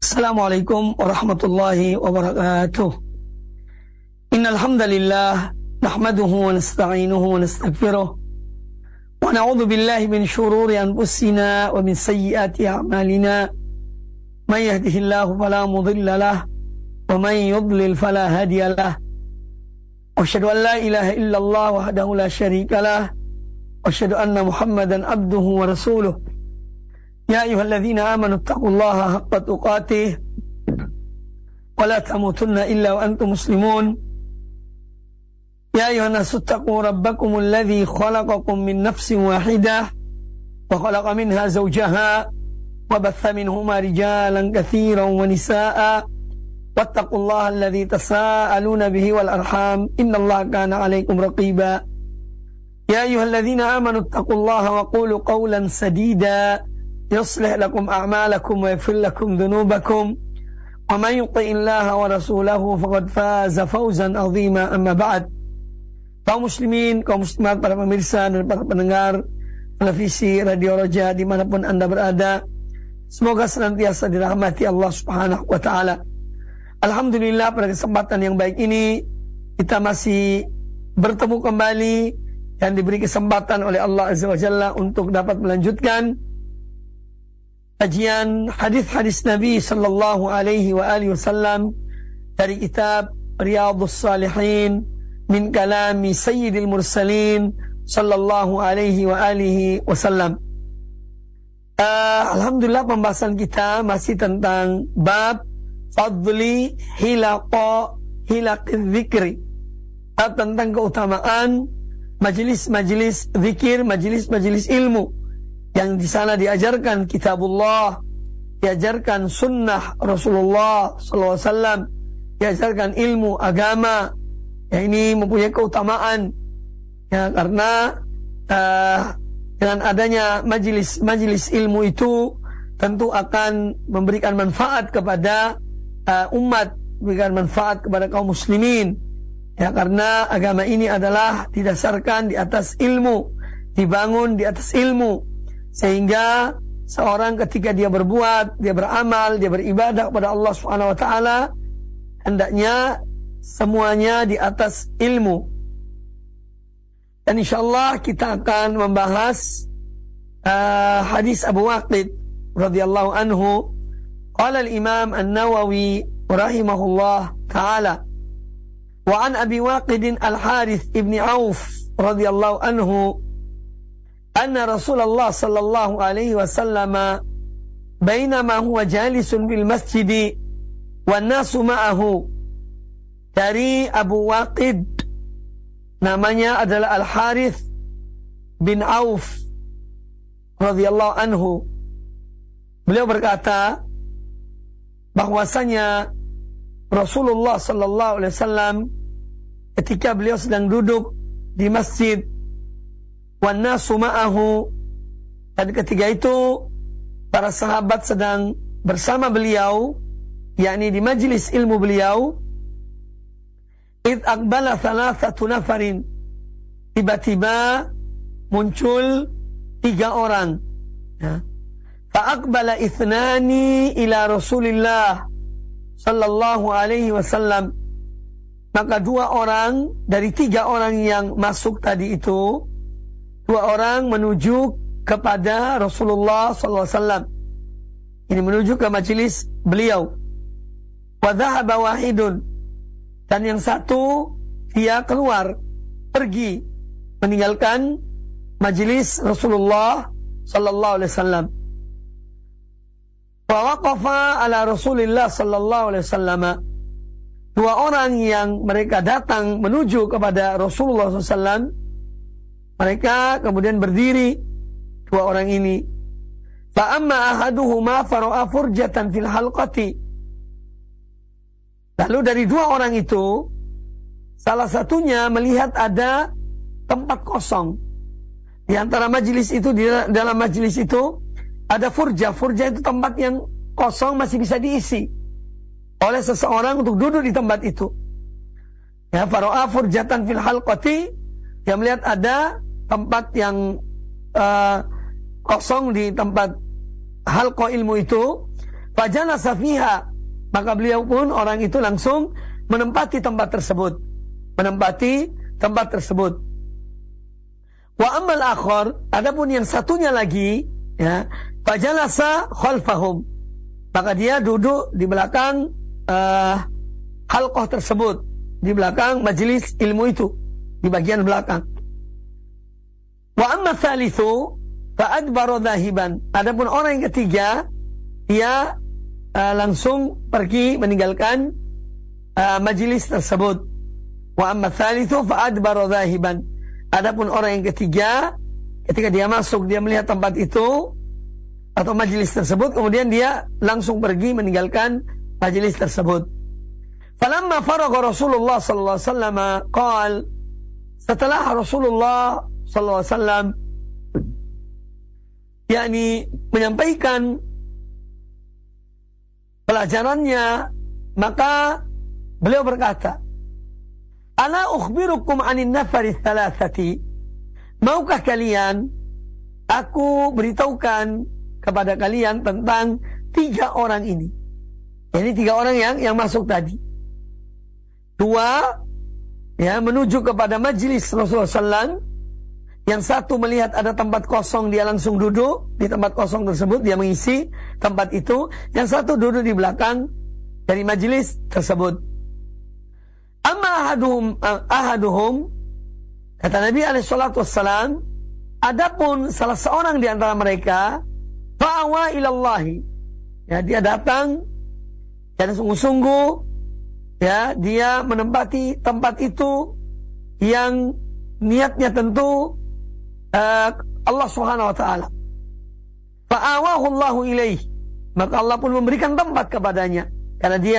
Assalamualaikum warahmatullahi wabarakatuh. Innal hamdalillah nahmaduhu wa nasta'inuhu wa nastaghfiruh wa na'udzu billahi min shururi anfusina wa min sayyiati a'malina. May yahdihillahu fala mudilla lahu wa may yudlil fala hadiya lahu. Asyhadu an la ilaha illallah wahdahu la syarika lahu wa asyhadu anna Muhammadan abduhu wa rasuluh. Ya ayyuhalladzina amanu taqullaha haqqa tuqatih wa la tamutunna illa wa antum muslimun. Ya ayyuhan nasu taqu rabbakumul ladzi khalaqakum min nafsin wahidah wa khalaqa minha zawjaha wa batha minhuma rijalan katsiran wa nisaa'a wattaqullaha alladzi tasaaluna bihi wal arham innallaha kana 'alaikum raqiba. Ya ayyuhalladzina amanu taqullaha wa qulu qawlan sadida يصلح لكم أعمالكم ويغفر لكم ذنوبكم ومن يطع الله ورسوله فقد فاز فوزا عظيما. أما بعد, kaum muslimin, kaum muslimat, para pemirsa dan para pendengar televisi Radio Roja dimanapun anda berada, semoga senantiasa dirahmati Allah Subhanahu wa Ta'ala. Alhamdulillah, pada kesempatan yang baik ini kita masih bertemu kembali dan diberi kesempatan oleh Allah Azza wa Jalla untuk dapat melanjutkan kajian hadis-hadis Nabi sallallahu alaihi wa alihi wasallam dari kitab Riyadhus Shalihin min kalami Sayyidil Mursalin sallallahu alaihi wa alihi wasallam. Alhamdulillah, pembahasan kita masih tentang bab fadli hilaqi dzikri, tentang keutamaan majelis-majelis zikir, majelis-majelis ilmu yang di sana diajarkan kitabullah, diajarkan sunnah Rasulullah SAW, diajarkan ilmu agama. Ya, ini mempunyai keutamaan ya, karena dengan adanya majelis ilmu itu tentu akan memberikan manfaat kepada umat, memberikan manfaat kepada kaum muslimin ya, karena agama ini adalah didasarkan di atas ilmu, dibangun di atas ilmu, sehingga seorang ketika dia berbuat, dia beramal, dia beribadah kepada Allah Subhanahu wa Ta'ala, hendaknya semuanya di atas ilmu. Dan insyaallah kita akan membahas hadis Abu Waqid radhiyallahu anhu. Qala al-Imam An-Nawawi rahimahullah ta'ala, wa an Abi Waqid al-Harith ibn Auf radhiyallahu anhu anna Rasulullah sallallahu alaihi wasallam bainama huwa jalisun bil masjid wan nasu ma'ahu. Dari Abu Waqid, namanya adalah Al-Harith bin Auf radhiyallahu anhu. Beliau berkata bahwasanya Rasulullah sallallahu alaihi wasallam ketika beliau sedang duduk di masjid, wan nasu ma'ahu, dan ketika itu para sahabat sedang bersama beliau, yakni di majlis ilmu beliau. Id aqbala thalathatu nafarin, tiba-tiba muncul 3 orang ya. Fa aqbala ithnani ila Rasulillah sallallahu alaihi wasallam, maka 2 orang dari 3 orang yang masuk tadi itu, 2 orang menuju kepada Rasulullah SAW. Ini menuju ke majelis beliau. Wa dhahaba wahidun, dan yang satu dia keluar, pergi, meninggalkan majelis Rasulullah SAW. Wa waqafa ala Rasulillah SAW. 2 orang yang mereka datang menuju kepada Rasulullah SAW, mereka kemudian berdiri, 2 orang ini. Fa amma ahaduhuma fara'a furjatan fil halqati. Lalu dari 2 orang itu, salah satunya melihat ada tempat kosong di antara majelis itu. Di dalam majelis itu ada furja. Furja itu tempat yang kosong, masih bisa diisi oleh seseorang untuk duduk di tempat itu. Ya, fara'a furjatan fil halqati, dia melihat ada tempat yang kosong di tempat halqa ilmu itu. Fajalasa fiha, maka beliau pun orang itu langsung menempati tempat tersebut. Wa ammal akhar, adapun yang satunya lagi, ya, fajalasa khalfahum, maka dia duduk di belakang halqah tersebut, di belakang majelis ilmu itu, di bagian belakang. Wa amma tsalitsu fa adbara dhahiban, adapun orang yang ketiga dia langsung pergi meninggalkan majelis tersebut. Wa amma tsalitsu fa adbara dhahiban, adapun orang yang ketiga ketika dia masuk, dia melihat tempat itu atau majelis tersebut, kemudian dia langsung pergi meninggalkan majelis tersebut. Falamma faragha Rasulullah sallallahu alaihi wasallam qaal, setelah Rasulullah sallallahu alaihi wasallam yakni menyampaikan pelajarannya, maka beliau berkata, ala ukhbirukum anin nafari thalathati, maukah kalian aku beritahukan kepada kalian tentang 3 orang ini. Ini 3 orang yang masuk tadi. 2 ya menuju kepada majelis Rasulullah SAW. Yang satu melihat ada tempat kosong, dia langsung duduk di tempat kosong tersebut, dia mengisi tempat itu. Yang satu duduk di belakang dari majelis tersebut. Amma ahaduhum, kata Nabi SAW, adapun salah seorang di antara mereka, fa'awa ilallahi, ya, dia datang dan sungguh-sungguh, ya, dia menempati tempat itu yang niatnya tentu Allah Subhanahu wa taala. Fa'awahu Allahu ilaih, maka Allah pun memberikan tempat kepadanya karena dia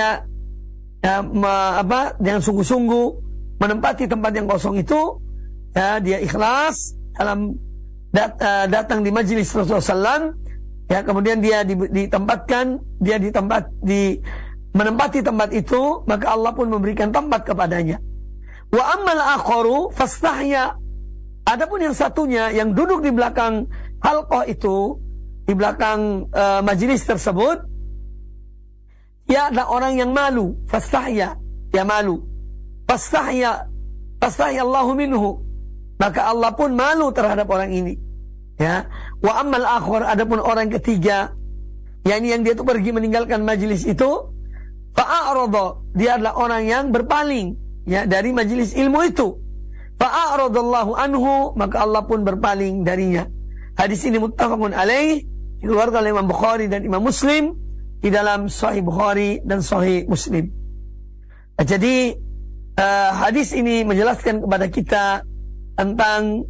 dengan sungguh-sungguh menempati tempat yang kosong itu, ya, dia ikhlas dalam datang di majelis Rasulullah SAW, ya, kemudian dia ditempatkan, menempati tempat itu, maka Allah pun memberikan tempat kepadanya. Wa ammal akharu fastahya, adapun yang satunya yang duduk di belakang halqah itu, di belakang majelis tersebut, dia adalah orang yang malu. Fastahya, dia malu. Fastahya Allahu minhu, maka Allah pun malu terhadap orang ini. Ya. Wa ammal akhar, adapun orang ketiga, yakni yang dia itu pergi meninggalkan majelis itu, fa'arada, dia adalah orang yang berpaling, ya, dari majelis ilmu itu. Fa'aradallahu anhu, maka Allah pun berpaling darinya. Hadis ini muttafaqun alaih, dikeluarkan oleh Imam Bukhari dan Imam Muslim di dalam Sahih Bukhari dan Sahih Muslim. Jadi hadis ini menjelaskan kepada kita tentang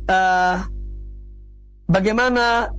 bagaimana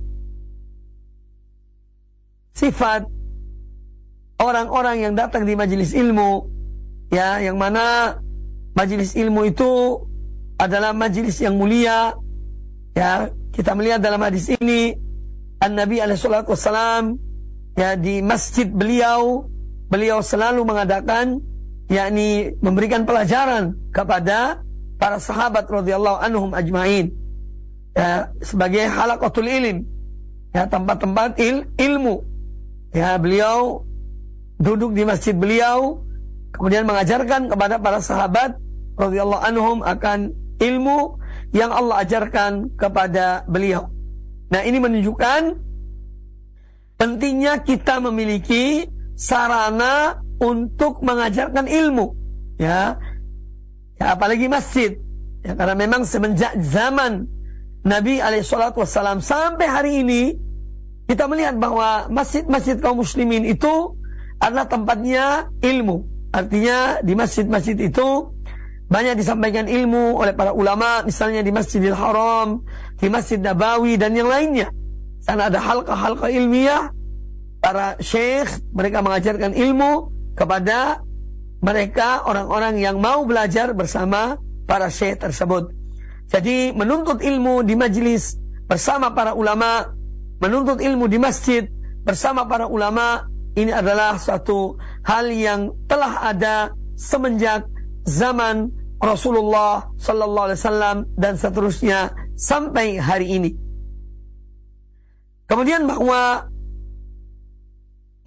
sifat orang-orang yang datang di majelis ilmu, ya, yang mana majelis ilmu itu adalah majelis yang mulia. Ya, kita melihat dalam hadis ini An-Nabi alaihissalatu wassalam, ya, di masjid beliau selalu mengadakan, yakni memberikan pelajaran kepada para sahabat radhiyallahu anhum ajmain, ya, sebagai halaqatul ilm, ya, tempat-tempat ilmu. Ya, beliau duduk di masjid beliau, kemudian mengajarkan kepada para sahabat radhiyallahu anhum akan ilmu yang Allah ajarkan kepada beliau. Nah, ini menunjukkan pentingnya kita memiliki sarana untuk mengajarkan ilmu, ya, apalagi masjid, ya, karena memang semenjak zaman Nabi alaihissalam sampai hari ini kita melihat bahwa masjid-masjid kaum muslimin itu adalah tempatnya ilmu. Artinya di masjid-masjid itu banyak disampaikan ilmu oleh para ulama, misalnya di Masjidil Haram, di Masjid Nabawi dan yang lainnya. Sana ada halqa-halqa ilmiah, para syekh mereka mengajarkan ilmu kepada mereka orang-orang yang mau belajar bersama para syekh tersebut. Jadi menuntut ilmu di majelis bersama para ulama, menuntut ilmu di masjid bersama para ulama, ini adalah suatu hal yang telah ada semenjak zaman Rasulullah sallallahu alaihi wasallam dan seterusnya sampai hari ini. Kemudian bahwa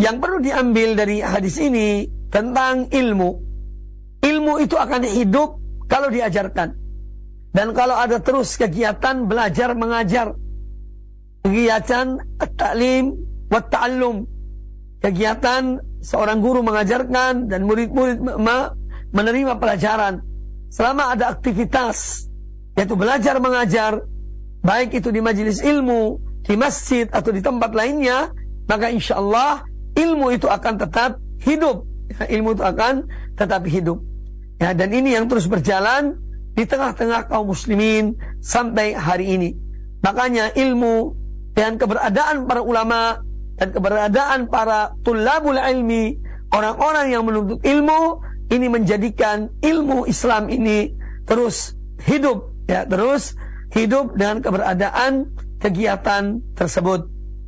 yang perlu diambil dari hadis ini tentang ilmu. Ilmu itu akan hidup kalau diajarkan. Dan kalau ada terus kegiatan belajar mengajar, kegiatan at-ta'lim wa ta'allum, kegiatan seorang guru mengajarkan dan murid-murid menerima pelajaran. Selama ada aktivitas, yaitu belajar mengajar, baik itu di majelis ilmu, di masjid atau di tempat lainnya, maka insya Allah ilmu itu akan tetap hidup. Ilmu itu akan tetap hidup. Ya, dan ini yang terus berjalan di tengah-tengah kaum muslimin sampai hari ini. Makanya ilmu dan keberadaan para ulama dan keberadaan para tulabul ilmi, orang-orang yang menuntut ilmu, ini menjadikan ilmu Islam ini terus hidup, ya, terus hidup dengan keberadaan kegiatan tersebut.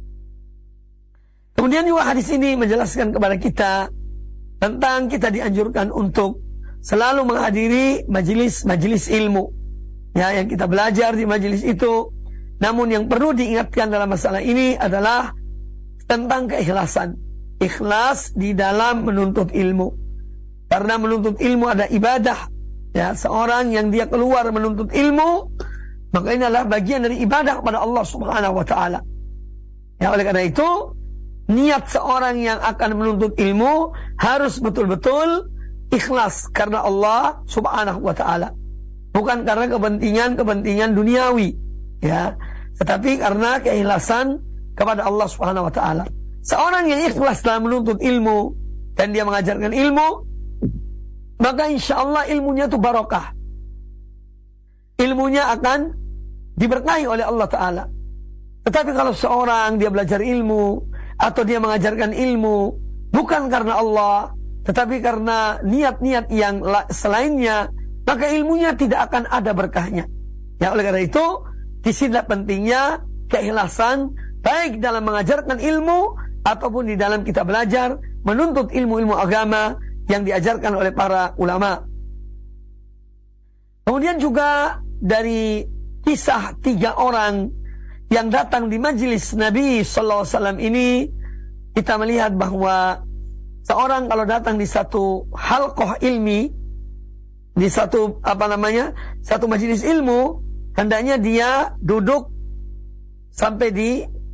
Kemudian juga hadis ini menjelaskan kepada kita tentang kita dianjurkan untuk selalu menghadiri majelis ilmu, ya, yang kita belajar di majelis itu. Namun yang perlu diingatkan dalam masalah ini adalah tentang keikhlasan. Ikhlas di dalam menuntut ilmu. Karena menuntut ilmu ada ibadah, ya, seorang yang dia keluar menuntut ilmu, maka ini adalah bagian dari ibadah kepada Allah Subhanahu wa taala. Ya, oleh karena itu niat seorang yang akan menuntut ilmu harus betul-betul ikhlas karena Allah Subhanahu wa taala. Bukan karena kepentingan duniawi, ya, tetapi karena keikhlasan kepada Allah Subhanahu wa taala. Seorang yang ikhlas dalam menuntut ilmu dan dia mengajarkan ilmu, maka insya Allah ilmunya itu barokah. Ilmunya akan diberkahi oleh Allah Ta'ala. Tetapi kalau seorang dia belajar ilmu atau dia mengajarkan ilmu bukan karena Allah, tetapi karena niat-niat yang selainnya, maka ilmunya tidak akan ada berkahnya. Ya, oleh karena itu disinilah pentingnya keikhlasan baik dalam mengajarkan ilmu ataupun di dalam kita belajar menuntut ilmu-ilmu agama yang diajarkan oleh para ulama. Kemudian juga dari kisah 3 orang yang datang di majelis Nabi Sallallahu Alaihi Wasallam ini, kita melihat bahwa seorang kalau datang di satu halqah ilmi, di satu satu majelis ilmu, hendaknya dia duduk sampai di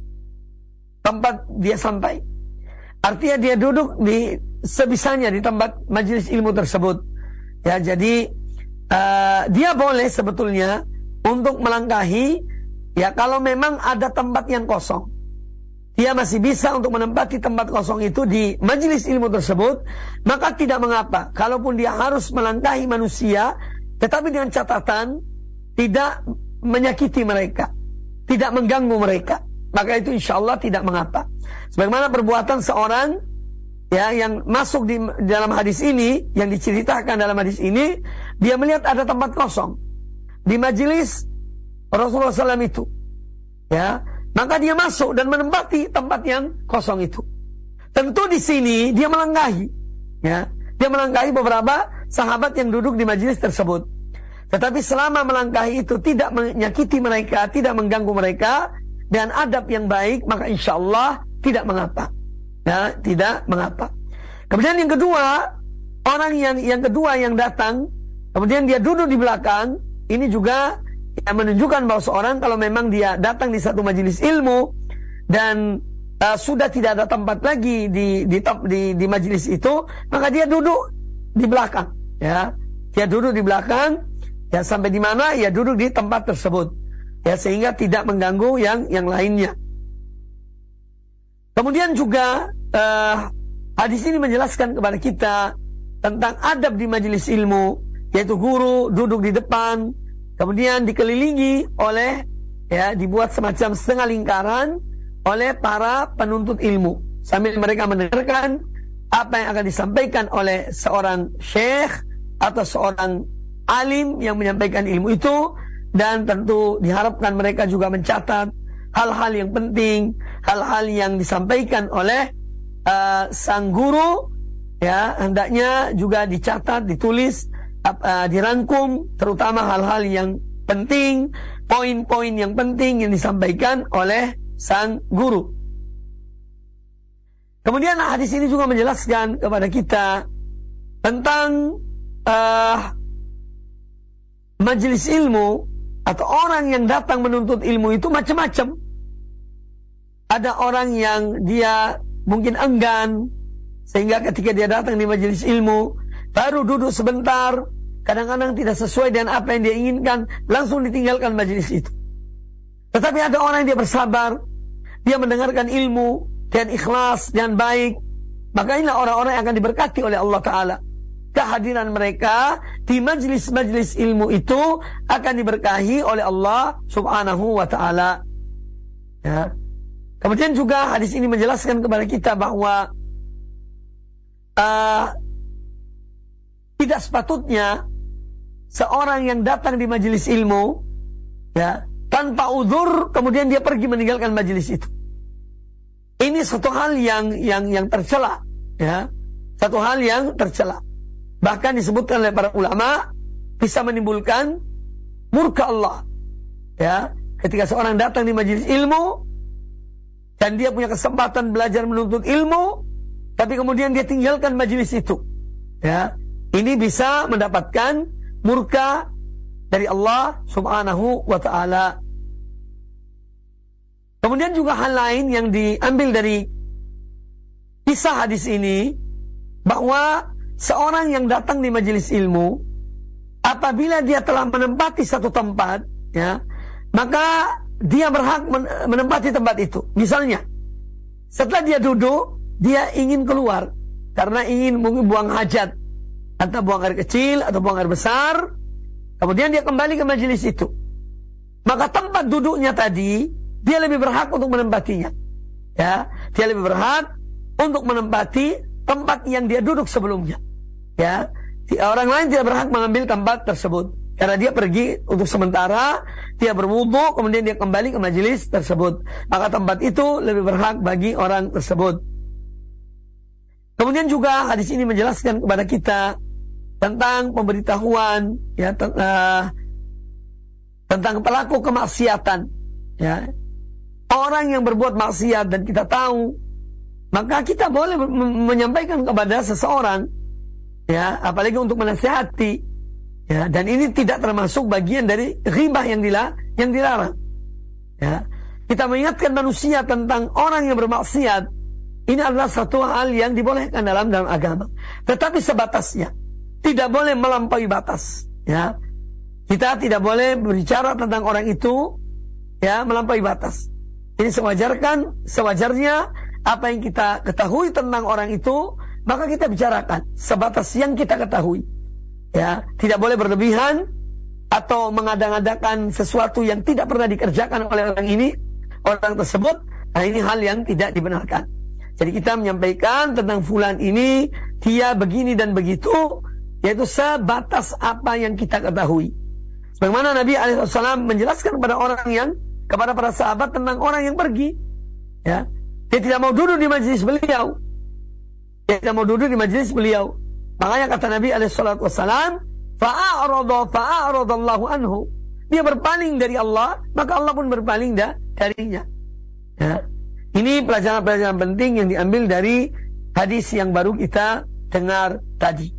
tempat dia sampai. Artinya dia duduk di sebisanya di tempat majelis ilmu tersebut. Ya, jadi dia boleh sebetulnya untuk melangkahi, ya, kalau memang ada tempat yang kosong. Dia masih bisa untuk menempati tempat kosong itu di majelis ilmu tersebut, maka tidak mengapa. Kalaupun dia harus melangkahi manusia, tetapi dengan catatan tidak menyakiti mereka, tidak mengganggu mereka, maka itu insya Allah tidak mengapa. Sebagaimana perbuatan seorang, ya, yang masuk di dalam hadis ini, yang diceritakan dalam hadis ini, dia melihat ada tempat kosong di majelis Rasulullah SAW itu, ya, maka dia masuk dan menempati tempat yang kosong itu. Tentu di sini dia melangkahi, ya, dia melangkahi beberapa sahabat yang duduk di majelis tersebut. Tetapi selama melangkahi itu tidak menyakiti mereka, tidak mengganggu mereka, dan adab yang baik, maka insya Allah tidak mengapa. Ya, tidak mengapa. Kemudian yang kedua, orang yang kedua yang datang, kemudian dia duduk di belakang, ini juga yang menunjukkan bahwa seorang kalau memang dia datang di satu majelis ilmu dan sudah tidak ada tempat lagi di majelis itu, maka dia duduk di belakang, ya. Dia duduk di belakang, ya, sampai di mana ya duduk di tempat tersebut, ya, sehingga tidak mengganggu yang lainnya. Kemudian juga hadis ini menjelaskan kepada kita tentang adab di majelis ilmu, yaitu guru duduk di depan, kemudian dikelilingi oleh, ya, dibuat semacam setengah lingkaran oleh para penuntut ilmu, sambil mereka mendengarkan apa yang akan disampaikan oleh seorang syekh atau seorang alim yang menyampaikan ilmu itu. Dan tentu diharapkan mereka juga mencatat hal-hal yang penting, hal-hal yang disampaikan oleh sang guru, ya, hendaknya juga dicatat, ditulis, dirangkum, terutama hal-hal yang penting, poin-poin yang penting yang disampaikan oleh sang guru. Kemudian hadis ini juga menjelaskan kepada kita tentang majelis ilmu atau orang yang datang menuntut ilmu itu macam-macam. Ada orang yang dia mungkin enggan, sehingga ketika dia datang di majelis ilmu baru duduk sebentar, kadang-kadang tidak sesuai dengan apa yang dia inginkan, langsung ditinggalkan majelis itu. Tetapi ada orang yang dia bersabar, dia mendengarkan ilmu dengan ikhlas, dengan baik, maka inilah orang-orang yang akan diberkati oleh Allah Ta'ala. Kehadiran mereka di majelis-majelis ilmu itu akan diberkahi oleh Allah Subhanahu wa Ta'ala. Ya. Kemudian juga hadis ini menjelaskan kepada kita bahwa tidak sepatutnya seorang yang datang di majelis ilmu, ya, tanpa uzur kemudian dia pergi meninggalkan majelis itu. Ini satu hal yang tercela, ya, satu hal yang tercela. Bahkan disebutkan oleh para ulama bisa menimbulkan murka Allah. Ya, ketika seorang datang di majelis ilmu dan dia punya kesempatan belajar menuntut ilmu, tapi kemudian dia tinggalkan majelis itu. Ya, ini bisa mendapatkan murka dari Allah Subhanahu wa Ta'ala. Kemudian juga hal lain yang diambil dari kisah hadis ini, bahwa seorang yang datang di majelis ilmu, apabila dia telah menempati satu tempat, ya, maka dia berhak menempati tempat itu. Misalnya, setelah dia duduk, dia ingin keluar karena ingin mungkin buang hajat, atau buang air kecil atau buang air besar. Kemudian dia kembali ke majelis itu, maka tempat duduknya tadi dia lebih berhak untuk menempatinya. Ya, dia lebih berhak untuk menempati tempat yang dia duduk sebelumnya. Ya, orang lain tidak berhak mengambil tempat tersebut karena dia pergi untuk sementara, dia berwudu, kemudian dia kembali ke majelis tersebut. Maka tempat itu lebih berhak bagi orang tersebut. Kemudian juga hadis ini menjelaskan kepada kita tentang pemberitahuan, ya, tentang pelaku kemaksiatan. Ya, orang yang berbuat maksiat dan kita tahu, maka kita boleh menyampaikan kepada seseorang, ya, apalagi untuk menasihati, ya, dan ini tidak termasuk bagian dari ghibah yang dilarang. Ya, kita mengingatkan manusia tentang orang yang bermaksiat, ini adalah satu hal yang dibolehkan dalam agama, tetapi sebatasnya, tidak boleh melampaui batas. Ya, kita tidak boleh berbicara tentang orang itu, ya, melampaui batas. Ini sewajarnya apa yang kita ketahui tentang orang itu, maka kita bicarakan sebatas yang kita ketahui. Ya, tidak boleh berlebihan atau mengada-ngadakan sesuatu yang tidak pernah dikerjakan oleh orang tersebut. Nah, ini hal yang tidak dibenarkan. Jadi kita menyampaikan tentang fulan ini, dia begini dan begitu, yaitu sebatas apa yang kita ketahui. Sebagaimana Nabi SAW menjelaskan kepada para sahabat tentang orang yang pergi, ya, dia tidak mau duduk di majelis beliau. Dia tidak mau duduk di majelis beliau. Makanya kata Nabi SAW, fa'aradallahu anhu. Dia berpaling dari Allah, maka Allah pun berpaling darinya. Ya. Ini pelajaran-pelajaran penting yang diambil dari hadis yang baru kita dengar tadi.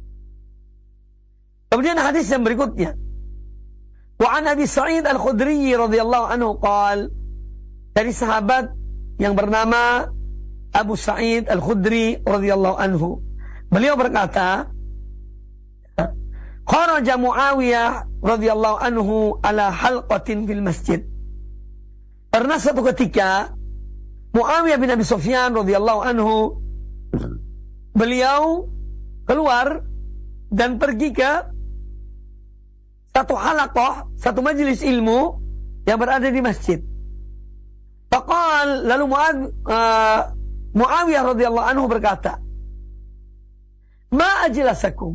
Kemudian hadis yang berikutnya, wa an Abi Sa'id Al-Khudri radhiyallahu anhu qala, dari sahabat yang bernama Abu Sa'id Al-Khudri radhiyallahu anhu, beliau berkata, kharaja Muawiyah radhiyallahu anhu ala halqatin fil masjid. Pernah satu ketika Muawiyah bin Abi Sufyan radhiyallahu anhu, beliau keluar dan pergi ke satu halaqah, satu majelis ilmu yang berada di masjid. Faqal, lalu Muawiyah radhiyallahu anhu berkata, ma ajlasakum.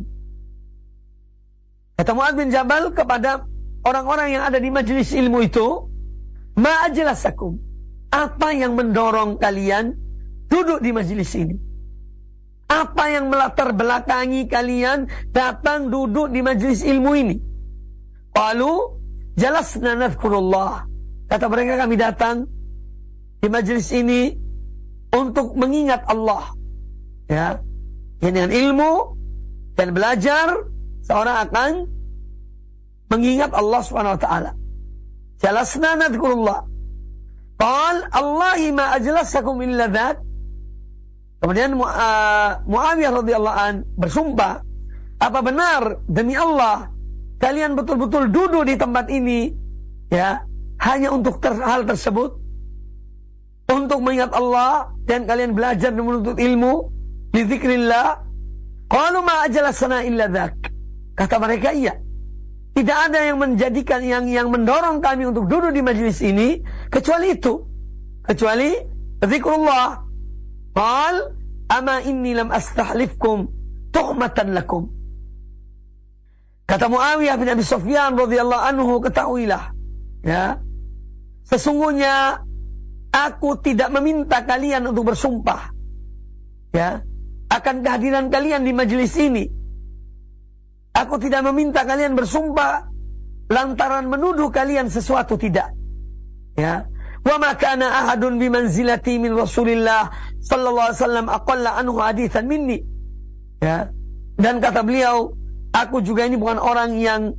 Kata Mu'adz bin Jabal kepada orang-orang yang ada di majelis ilmu itu, ma ajlasakum, apa yang mendorong kalian duduk di majelis ini? Apa yang melatar belakangi kalian datang duduk di majelis ilmu ini? Qalu jalasna nadhkurullah. Kata mereka, kami datang di majelis ini untuk mengingat Allah. Ya, dengan ilmu dan belajar seorang akan mengingat Allah Subhanahu wa taala. Jalasna nadhkurullah. Qal Allahi ma ajlasakum illa dzat. Kemudian Muawiyah radhiyallahu an bersumpah, apa benar demi Allah kalian betul-betul duduk di tempat ini ya hanya untuk hal tersebut, untuk mengingat Allah dan kalian belajar dan menuntut ilmu li dzikrillah? Qalu ma ajlasana illa dzak. Kata mereka, iya, tidak ada yang menjadikan yang mendorong kami untuk duduk di majelis ini kecuali itu, kecuali zikrullah. Qal ama inni lam astahlifkum tuhmatan lakum. Kata Muawiyah bin Abi Sufyan radhiyallahu anhu, ketahuilah ya, sesungguhnya aku tidak meminta kalian untuk bersumpah ya akan kehadiran kalian di majelis ini. Aku tidak meminta kalian bersumpah lantaran menuduh kalian sesuatu, tidak. Ya. Wa ma kana ahadun bi manzilati min Rasulillah sallallahu alaihi wasallam aqalla anhu haditsan minni. Ya. Dan kata beliau, aku juga ini bukan orang yang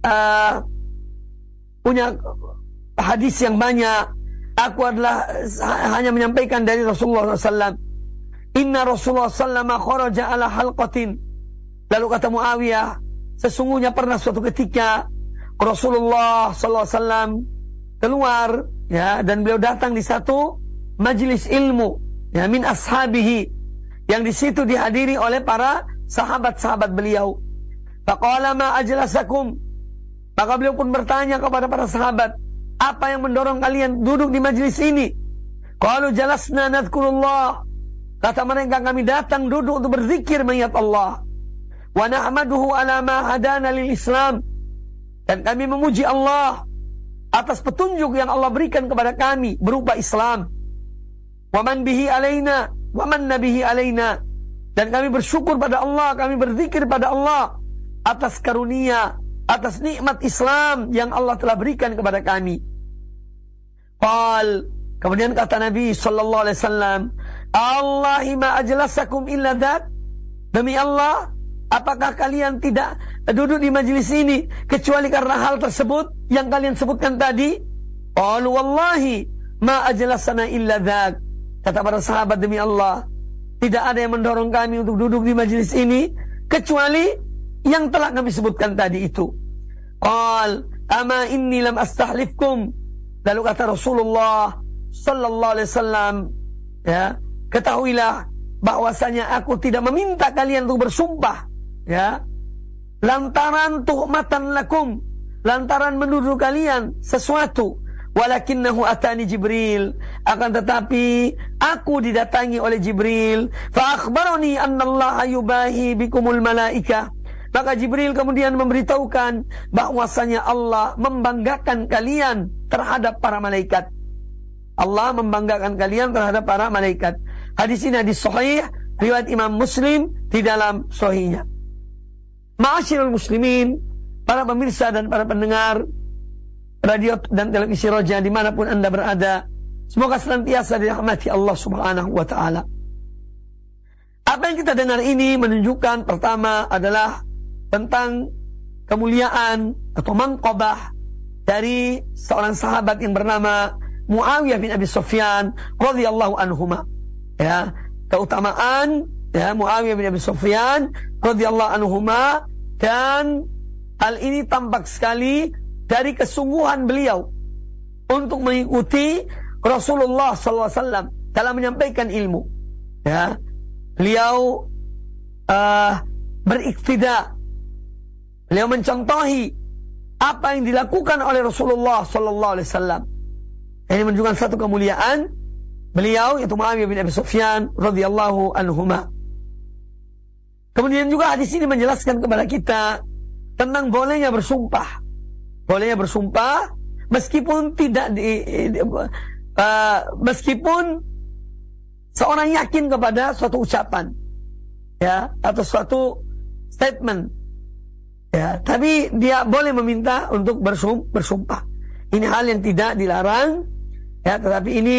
punya hadis yang banyak. Aku adalah hanya menyampaikan dari Rasulullah SAW. Inna Rasulullah SAW kharaja ala halqatin. Lalu kata Muawiyah, sesungguhnya pernah suatu ketika Rasulullah SAW keluar ya, dan beliau datang di satu majelis ilmu ya, min ashabihi, yang di situ dihadiri oleh para sahabat-sahabat beliau. Faqala ma ajlasakum. Maka beliau pun bertanya kepada para sahabat, apa yang mendorong kalian duduk di majelis ini? Qalu jalasna nadhkurullah. Kata mereka, kami datang duduk untuk berzikir mengingat Allah. Wa nahmaduhu ala ma hadana lil Islam. Dan kami memuji Allah atas petunjuk yang Allah berikan kepada kami berupa Islam. Wa man bihi alaina wa man nabihi alaina. Dan kami bersyukur pada Allah, kami berzikir pada Allah atas karunia, atas nikmat Islam yang Allah telah berikan kepada kami. Qal, kemudian kata Nabi sallallahu alaihi wasallam, Allahi ma ajlasakum illa dzat. Demi Allah, apakah kalian tidak duduk di majelis ini kecuali karena hal tersebut yang kalian sebutkan tadi? Qalu wallahi ma ajlasana illa dzak. Kata para sahabat, demi Allah, tidak ada yang mendorong kami untuk duduk di majelis ini kecuali yang telah kami sebutkan tadi itu. Qal ama inni lam astahlifkum. Lalu kata Rasulullah sallallahu alaihi wasallam, ya, ketahuilah bahwasanya aku tidak meminta kalian untuk bersumpah ya lantaran tuhmatan lakum, lantaran menuduh kalian sesuatu. Walakinnahu atani Jibril, akan tetapi aku didatangi oleh Jibril. Fa akhbarani anna Allah yubahi bikumul malaikah. Maka Jibril kemudian memberitahukan bahwasanya Allah membanggakan kalian terhadap para malaikat. Allah membanggakan kalian terhadap para malaikat. Hadis ini hadis sahih riwayat Imam Muslim di dalam sahihnya. Ma'asyiral muslimin, para pemirsa dan para pendengar radio dan televisi Roja dimanapun Anda berada, semoga senantiasa dirahmati Allah Subhanahu wa ta'ala. Apa yang kita dengar ini menunjukkan pertama adalah tentang kemuliaan atau mangqabah dari seorang sahabat yang bernama Muawiyah bin Abi Sufyan radhiyallahu anhuma. Ya, keutamaan ya Muawiyah bin Abi Sufyan radhiyallahu anhuma, dan hal ini tampak sekali dari kesungguhan beliau untuk mengikuti Rasulullah SAW dalam menyampaikan ilmu. Ya, beliau beriktida, beliau mencontohi apa yang dilakukan oleh Rasulullah SAW. Ini menunjukkan satu kemuliaan beliau, yaitu Muawiyah bin Abi Sufyan radhiyallahu anhuma. Kemudian juga hadis ini menjelaskan kepada kita tentang bolehnya bersumpah. Bolehnya bersumpah meskipun tidak meskipun seorang yakin kepada suatu ucapan ya atau suatu statement ya, tapi dia boleh meminta untuk bersumpah. Ini hal yang tidak dilarang ya, tetapi ini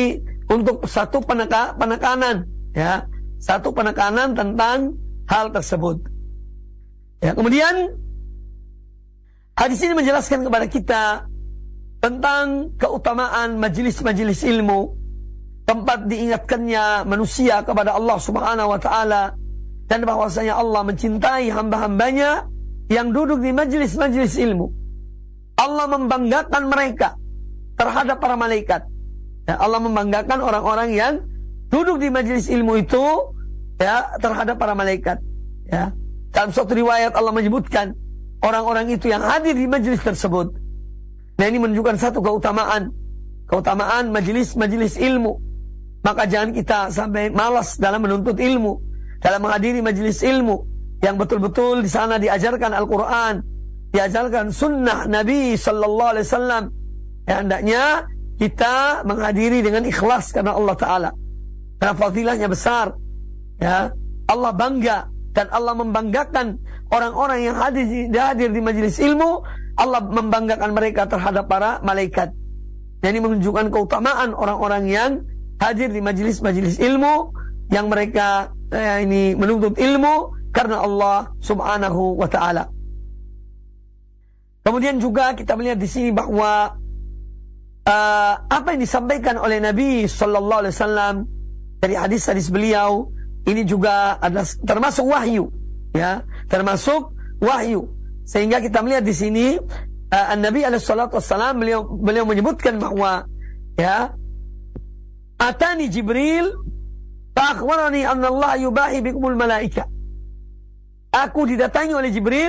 untuk satu penekanan, ya, satu penekanan tentang hal tersebut. Ya, kemudian hadis ini menjelaskan kepada kita tentang keutamaan majelis-majelis ilmu, tempat diingatkannya manusia kepada Allah Subhanahu wa taala, dan bahwasanya Allah mencintai hamba-hambanya yang duduk di majelis-majelis ilmu. Allah membanggakan mereka terhadap para malaikat. Ya, Allah membanggakan orang-orang yang duduk di majelis ilmu itu, ya, terhadap para malaikat. Ya. Dalam suatu riwayat Allah menyebutkan orang-orang itu yang hadir di majelis tersebut. Nah, ini menunjukkan satu keutamaan majelis-majelis ilmu. Maka jangan kita sampai malas dalam menuntut ilmu, dalam menghadiri majelis ilmu yang betul-betul di sana diajarkan Al-Quran, diajarkan sunnah Nabi Sallallahu Alaihi Wasallam. Ya, hendaknya kita menghadiri dengan ikhlas karena Allah Ta'ala, karena fadilahnya besar. Ya, Allah bangga dan Allah membanggakan orang-orang yang hadir di majelis ilmu. Allah membanggakan mereka terhadap para malaikat. Jadi menunjukkan keutamaan orang-orang yang hadir di majelis-majelis ilmu, yang mereka ini menuntut ilmu karena Allah Subhanahu wa taala. Kemudian juga kita melihat di sini bahwa apa yang disampaikan oleh Nabi sallallahu alaihi wasallam dari hadis-hadis beliau ini juga adalah termasuk wahyu, ya, termasuk wahyu. Sehingga kita melihat di sini Nabi alaihi salatu wasallam beliau menyebutkan bahwa, ya, atani Jibril fa akhbarani anna Allah yubahi bikumul malaika. Aku didatangi oleh Jibril,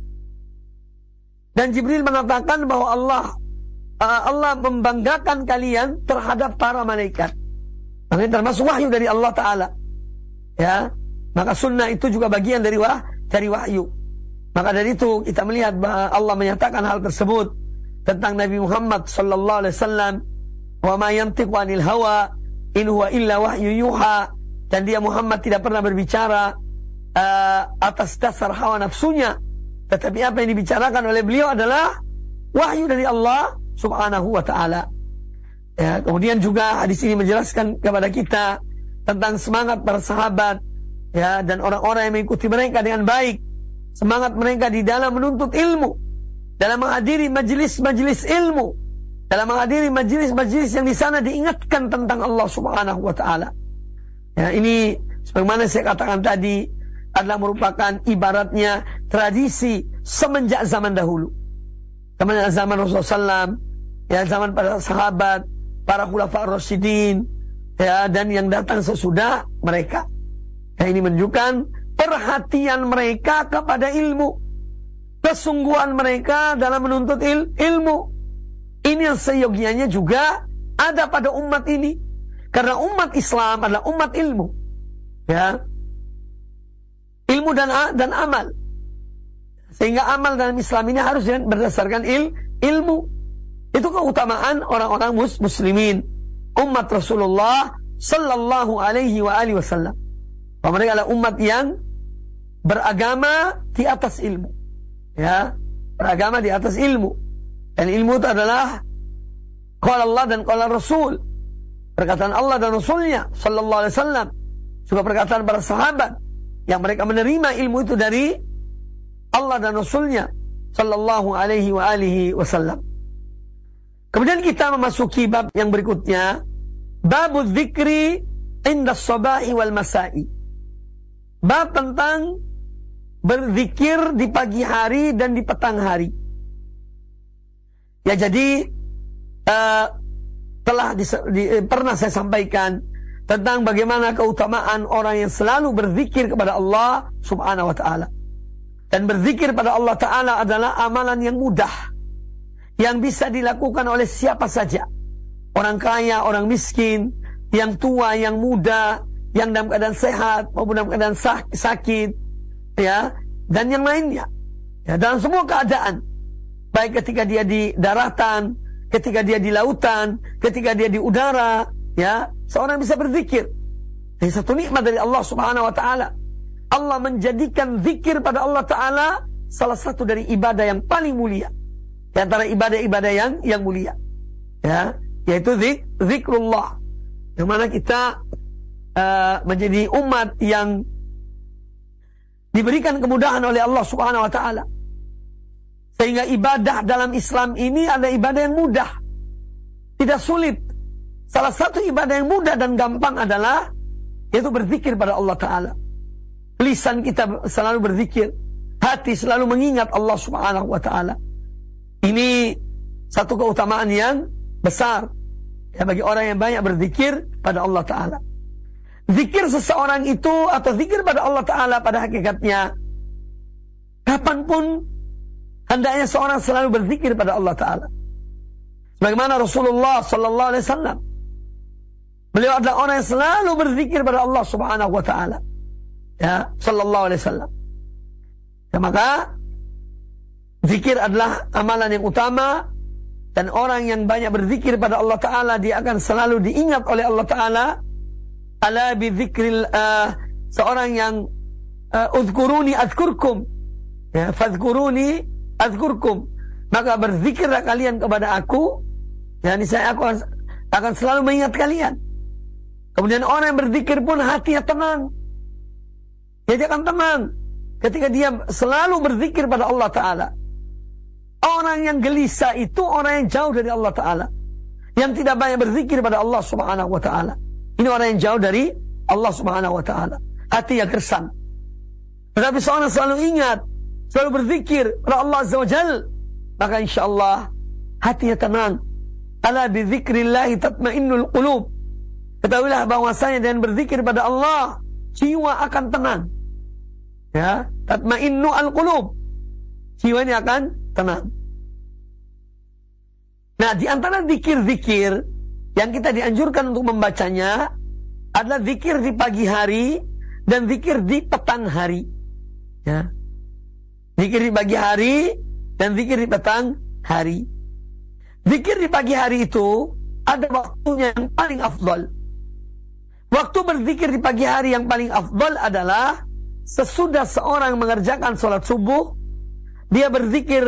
dan Jibril mengatakan bahwa Allah membanggakan kalian terhadap para malaikat. Makanya termasuk wahyu dari Allah Ta'ala. Ya, maka sunnah itu juga bagian dari wahyu. Maka dari itu kita melihat bahwa Allah menyatakan hal tersebut tentang Nabi Muhammad sallallahu alaihi wasallam, wa ma yantiqu anil hawa in huwa illa wahyu yuha, dan dia Muhammad tidak pernah berbicara atas dasar hawa nafsunya, tetapi apa yang dibicarakan oleh beliau adalah wahyu dari Allah Subhanahu wa taala. Ya, kemudian juga hadis ini menjelaskan kepada kita tentang semangat para sahabat, ya, dan orang-orang yang mengikuti mereka dengan baik. Semangat mereka di dalam menuntut ilmu, dalam menghadiri majelis-majelis ilmu, dalam menghadiri majelis-majelis yang di sana diingatkan tentang Allah Subhanahu wa taala. Ya, ini sebagaimana saya katakan tadi adalah merupakan ibaratnya tradisi semenjak zaman dahulu. Semenjak zaman Rasulullah SAW, ya, zaman para sahabat, para khulafa ar-rasyidin, ya, dan yang datang sesudah mereka. Ya, ini menunjukkan perhatian mereka kepada ilmu, kesungguhan mereka dalam menuntut ilmu. Ini yang seyogianya juga ada pada umat ini, karena umat Islam adalah umat ilmu, ya, ilmu dan amal. Sehingga amal dalam Islam ini harus berdasarkan ilmu. Itu keutamaan orang-orang muslimin, umat Rasulullah sallallahu alaihi wasallam. Mereka adalah umat yang beragama di atas ilmu, ya, beragama di atas ilmu. Dan ilmu itu adalah qala Allah dan qala Rasul, perkataan Allah dan Rasulnya sallallahu alaihi wasallam, juga perkataan para sahabat yang mereka menerima ilmu itu dari Allah dan Rasulnya sallallahu alaihi wasallam. Kemudian kita memasuki bab yang berikutnya, babul dzikri inda shabahi wal masai. Bab tentang berzikir di pagi hari dan di petang hari. Ya, jadi pernah saya sampaikan tentang bagaimana keutamaan orang yang selalu berzikir kepada Allah Subhanahu wa taala. Dan berzikir pada Allah Ta'ala adalah amalan yang mudah, yang bisa dilakukan oleh siapa saja. Orang kaya, orang miskin, yang tua, yang muda, yang dalam keadaan sehat maupun dalam keadaan sakit, ya, dan yang lainnya, ya, dalam semua keadaan, baik ketika dia di daratan, ketika dia di lautan, ketika dia di udara, ya, seorang bisa berzikir. Ini satu nikmat dari Allah Subhanahu wa taala. Allah menjadikan zikir pada Allah Ta'ala salah satu dari ibadah yang paling mulia di antara ibadah-ibadah yang mulia, ya, yaitu zikrullah. Yang mana kita menjadi umat yang diberikan kemudahan oleh Allah Subhanahu wa taala. Sehingga ibadah dalam Islam ini ada ibadah yang mudah, tidak sulit. Salah satu ibadah yang mudah dan gampang adalah yaitu berzikir pada Allah taala. Lisan kita selalu berzikir, hati selalu mengingat Allah Subhanahu wa taala. Ini satu keutamaan yang besar ya, bagi orang yang banyak berzikir pada Allah taala. Zikir seseorang itu atau zikir pada Allah taala pada hakikatnya kapanpun hendaknya seorang selalu berzikir pada Allah taala. Sebagaimana Rasulullah sallallahu alaihi wasallam, beliau adalah orang yang selalu berzikir pada Allah Subhanahu wa taala. Ya, sallallahu alaihi wasallam. Ya, maka zikir adalah amalan yang utama, dan orang yang banyak berzikir pada Allah taala dia akan selalu diingat oleh Allah taala. Ala bi dzikril seorang yang uzkuruni azkurkum. Ya, fadzkuruni azkurkum. Maka berzikirlah kalian kepada aku, ya niscaya aku akan selalu mengingat kalian. Kemudian orang yang berzikir pun hatinya tenang. Dia akan tenang ketika dia selalu berzikir pada Allah taala. Orang yang gelisah itu orang yang jauh dari Allah taala, yang tidak banyak berzikir pada Allah Subhanahu wa taala. Ini orang yang jauh dari Allah Subhanahu wa taala, hati yang gersang. Tetapi seorang selalu ingat, selalu berzikir pada Allah Azza wa Jalla, maka insyaallah hatinya tenang. Ala bi dzikrillah tatmainnul qulub. Ketahuilah bahwasanya dengan berzikir pada Allah, jiwa akan tenang. Ya, tatmainnu al-qulub. Jiwa ini akan tenang. Nah, di antara zikir-zikir yang kita dianjurkan untuk membacanya adalah zikir di pagi hari dan zikir di petang hari. Ya. Zikir di pagi hari dan zikir di petang hari. Zikir di pagi hari itu ada waktunya yang paling afdal. Waktu berzikir di pagi hari yang paling afdal adalah sesudah seorang mengerjakan sholat subuh, dia berzikir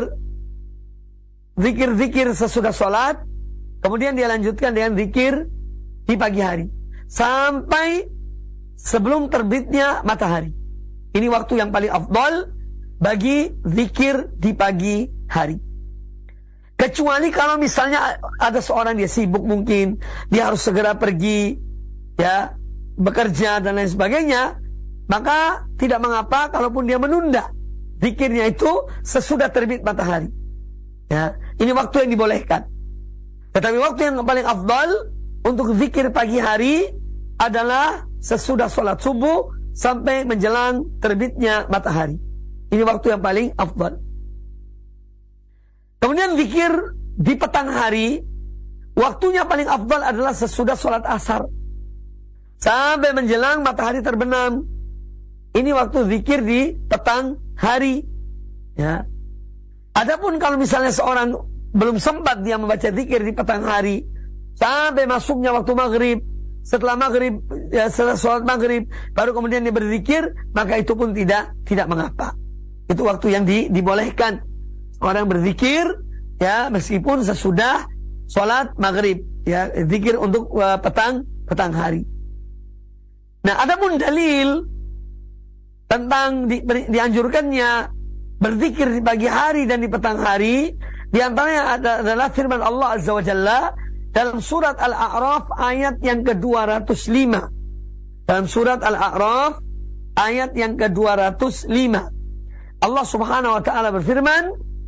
zikir sesudah sholat, kemudian dia lanjutkan dengan zikir di pagi hari sampai sebelum terbitnya matahari. Ini waktu yang paling afdal bagi zikir di pagi hari. Kecuali kalau misalnya ada seorang dia sibuk, mungkin dia harus segera pergi, ya, bekerja dan lain sebagainya, maka tidak mengapa kalaupun dia menunda zikirnya itu sesudah terbit matahari. Ya, ini waktu yang dibolehkan. Tetapi waktu yang paling afdal untuk zikir pagi hari adalah sesudah sholat subuh sampai menjelang terbitnya matahari. Ini waktu yang paling afdal. Kemudian zikir di petang hari, waktunya paling afdal adalah sesudah sholat asar sampai menjelang matahari terbenam. Ini waktu zikir di petang hari. Ya. Adapun kalau misalnya seorang belum sempat dia membaca zikir di petang hari sampai masuknya waktu maghrib, setelah maghrib, ya, setelah sholat maghrib baru kemudian dia berzikir, maka itu pun tidak mengapa. Itu waktu yang dibolehkan orang berzikir, ya, meskipun sesudah sholat maghrib, ya, zikir untuk petang hari. Nah, adapun dalil tentang dianjurkannya berzikir di pagi hari dan di petang hari, di antaranya adalah firman Allah Azza wa Jalla dalam surat Al-A'raf ayat yang ke-205. Dalam surat Al-A'raf ayat yang ke-205, Allah Subhanahu wa taala berfirman,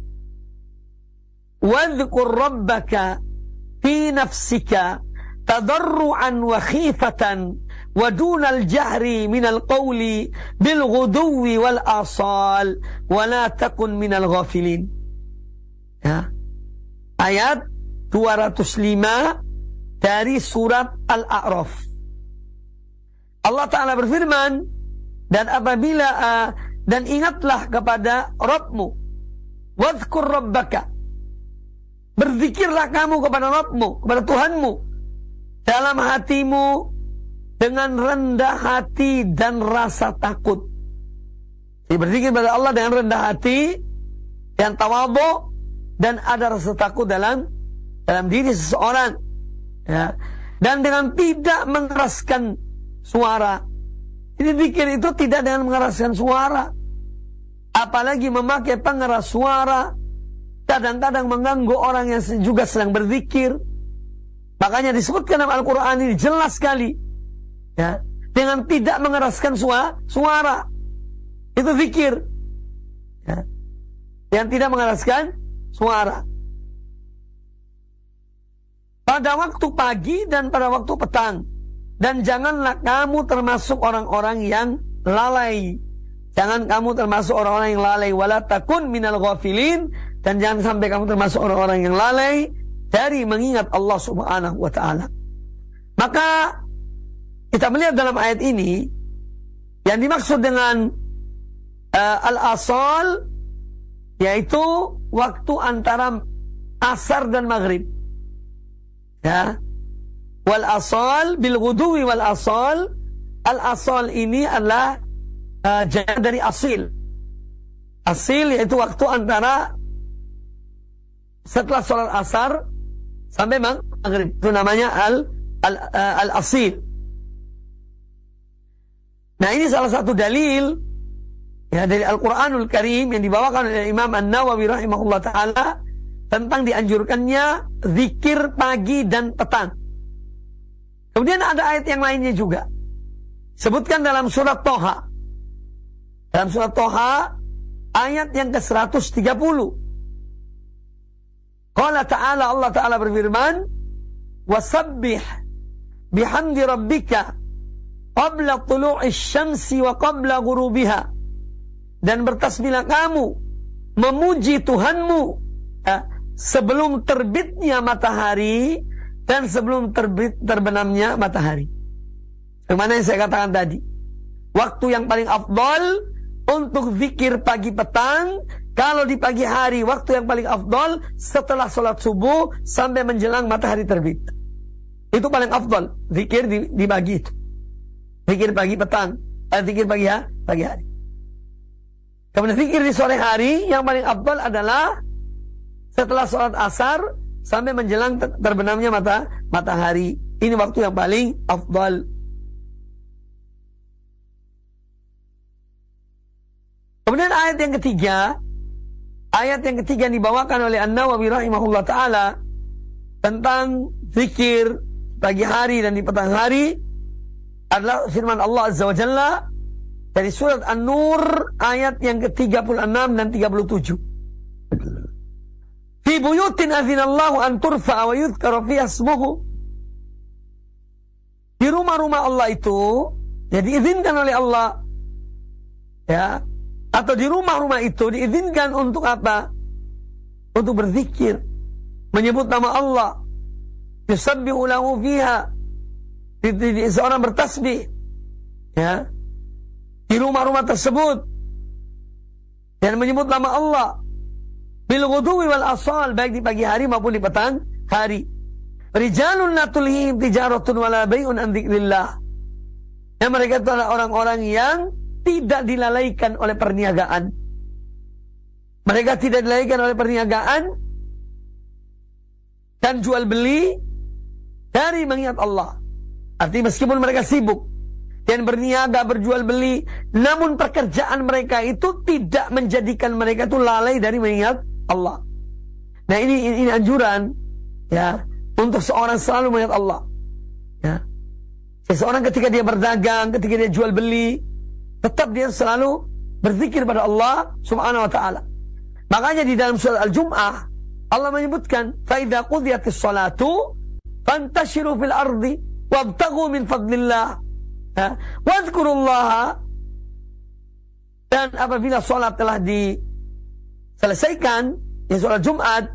"Wadhkur rabbaka fi nafsika tadarruan wa khifatan wa dunal jahri minal qawli bil ghuduwi wal asal wa la takun minal ghafilin." Ya. Ayat 205 dari surat Al-A'raf. Allah Ta'ala berfirman, dan apabila dan ingatlah kepada Rabbmu, wadhkur rabbaka, berzikirlah kamu kepada Rabbmu, kepada Tuhanmu dalam hatimu dengan rendah hati dan rasa takut. Jadi berzikir kepada Allah dengan rendah hati dan tawadhu dan ada rasa takut dalam diri seseorang. Ya. dan dengan tidak mengeraskan suara. Jadi zikir itu tidak dengan mengeraskan suara, apalagi memakai pengeras suara, kadang-kadang mengganggu orang yang juga sedang berzikir. Makanya disebutkan dalam Al-Quran ini jelas sekali, ya, dengan tidak mengeraskan suara. Itu zikir, ya, yang tidak mengeraskan suara. Pada waktu pagi dan pada waktu petang. Dan janganlah kamu termasuk orang-orang yang lalai. Jangan kamu termasuk orang-orang yang lalai. Wala takun minal ghafilin. Dan jangan sampai kamu termasuk orang-orang yang lalai dari mengingat Allah subhanahu wa ta'ala. Maka kita melihat dalam ayat ini, yang dimaksud dengan al-asal, yaitu waktu antara asar dan maghrib. Ya, wal asal bil ghuduwi wal asal. Al asal ini adalah jamak dari asil. Asil yaitu waktu antara setelah sholat asar sampai maghrib. Itu namanya al asil. Nah, ini salah satu dalil, ya, dari Al-Quranul Karim yang dibawakan oleh Imam An-Nawawi rahimahullah ta'ala tentang dianjurkannya zikir pagi dan petang. Kemudian ada ayat yang lainnya juga. Sebutkan dalam surat Toha. Dalam surat Toha ayat yang ke-130. Qala ta'ala, Allah ta'ala berfirman, wasabbih bihamdi rabbika qabla tulu'is syamsi wa qabla ghurubiha. Dan bertasbihlah kamu memuji Tuhanmu sebelum terbitnya matahari dan sebelum terbenamnya matahari. Bagaimana yang saya katakan tadi, waktu yang paling afdal untuk zikir pagi petang, kalau di pagi hari waktu yang paling afdal setelah sholat subuh sampai menjelang matahari terbit. Itu paling afdal zikir di pagi itu. Zikir pagi petang, zikir pagi hari. Kemudian zikir di sore hari yang paling afdal adalah setelah sholat asar sampai menjelang terbenamnya matahari. Ini waktu yang paling afdal. Kemudian ayat yang ketiga yang dibawakan oleh An-Nawawi rahimahullah ta'ala tentang zikir pagi hari dan di petang hari adalah firman Allah Azza wa Jalla dari surat An-Nur ayat yang ke-36 dan 37. Fi buyutin azinallahu an turfa'a wa yudhkara fiha ismuhu. Di rumah-rumah Allah itu, ya, diizinkan oleh Allah, ya, atau di rumah-rumah itu diizinkan untuk apa? Untuk berzikir, menyebut nama Allah. Yusabbihu lahu fiha. Seorang bertasbih, ya, di rumah-rumah tersebut dan menyebut nama Allah bil ghuduwi wal asal, baik di pagi hari maupun di petang hari. Rijalun la tulhihim tijaratun wala bai'un an dzikrillah. Dan mereka itu adalah orang-orang yang tidak dilalaikan oleh perniagaan. Mereka tidak dilalaikan oleh perniagaan dan jual beli dari mengingat Allah. Artinya meskipun mereka sibuk dan berniaga, berjual beli, namun pekerjaan mereka itu tidak menjadikan mereka itu lalai dari mengingat Allah. Nah, ini anjuran, ya, untuk seorang selalu mengingat Allah. Ya. Seseorang ketika dia berdagang, ketika dia jual beli, tetap dia selalu berzikir pada Allah subhanahu wa ta'ala. Makanya di dalam surah Al-Jum'ah Allah menyebutkan, fa idza qudiyatis sholatu fantashiru fil ardi wabtaghu min fadlillah. Wadhkurullaha. Dan apabila sholat telah diselesaikan, ya, sholat Jumat,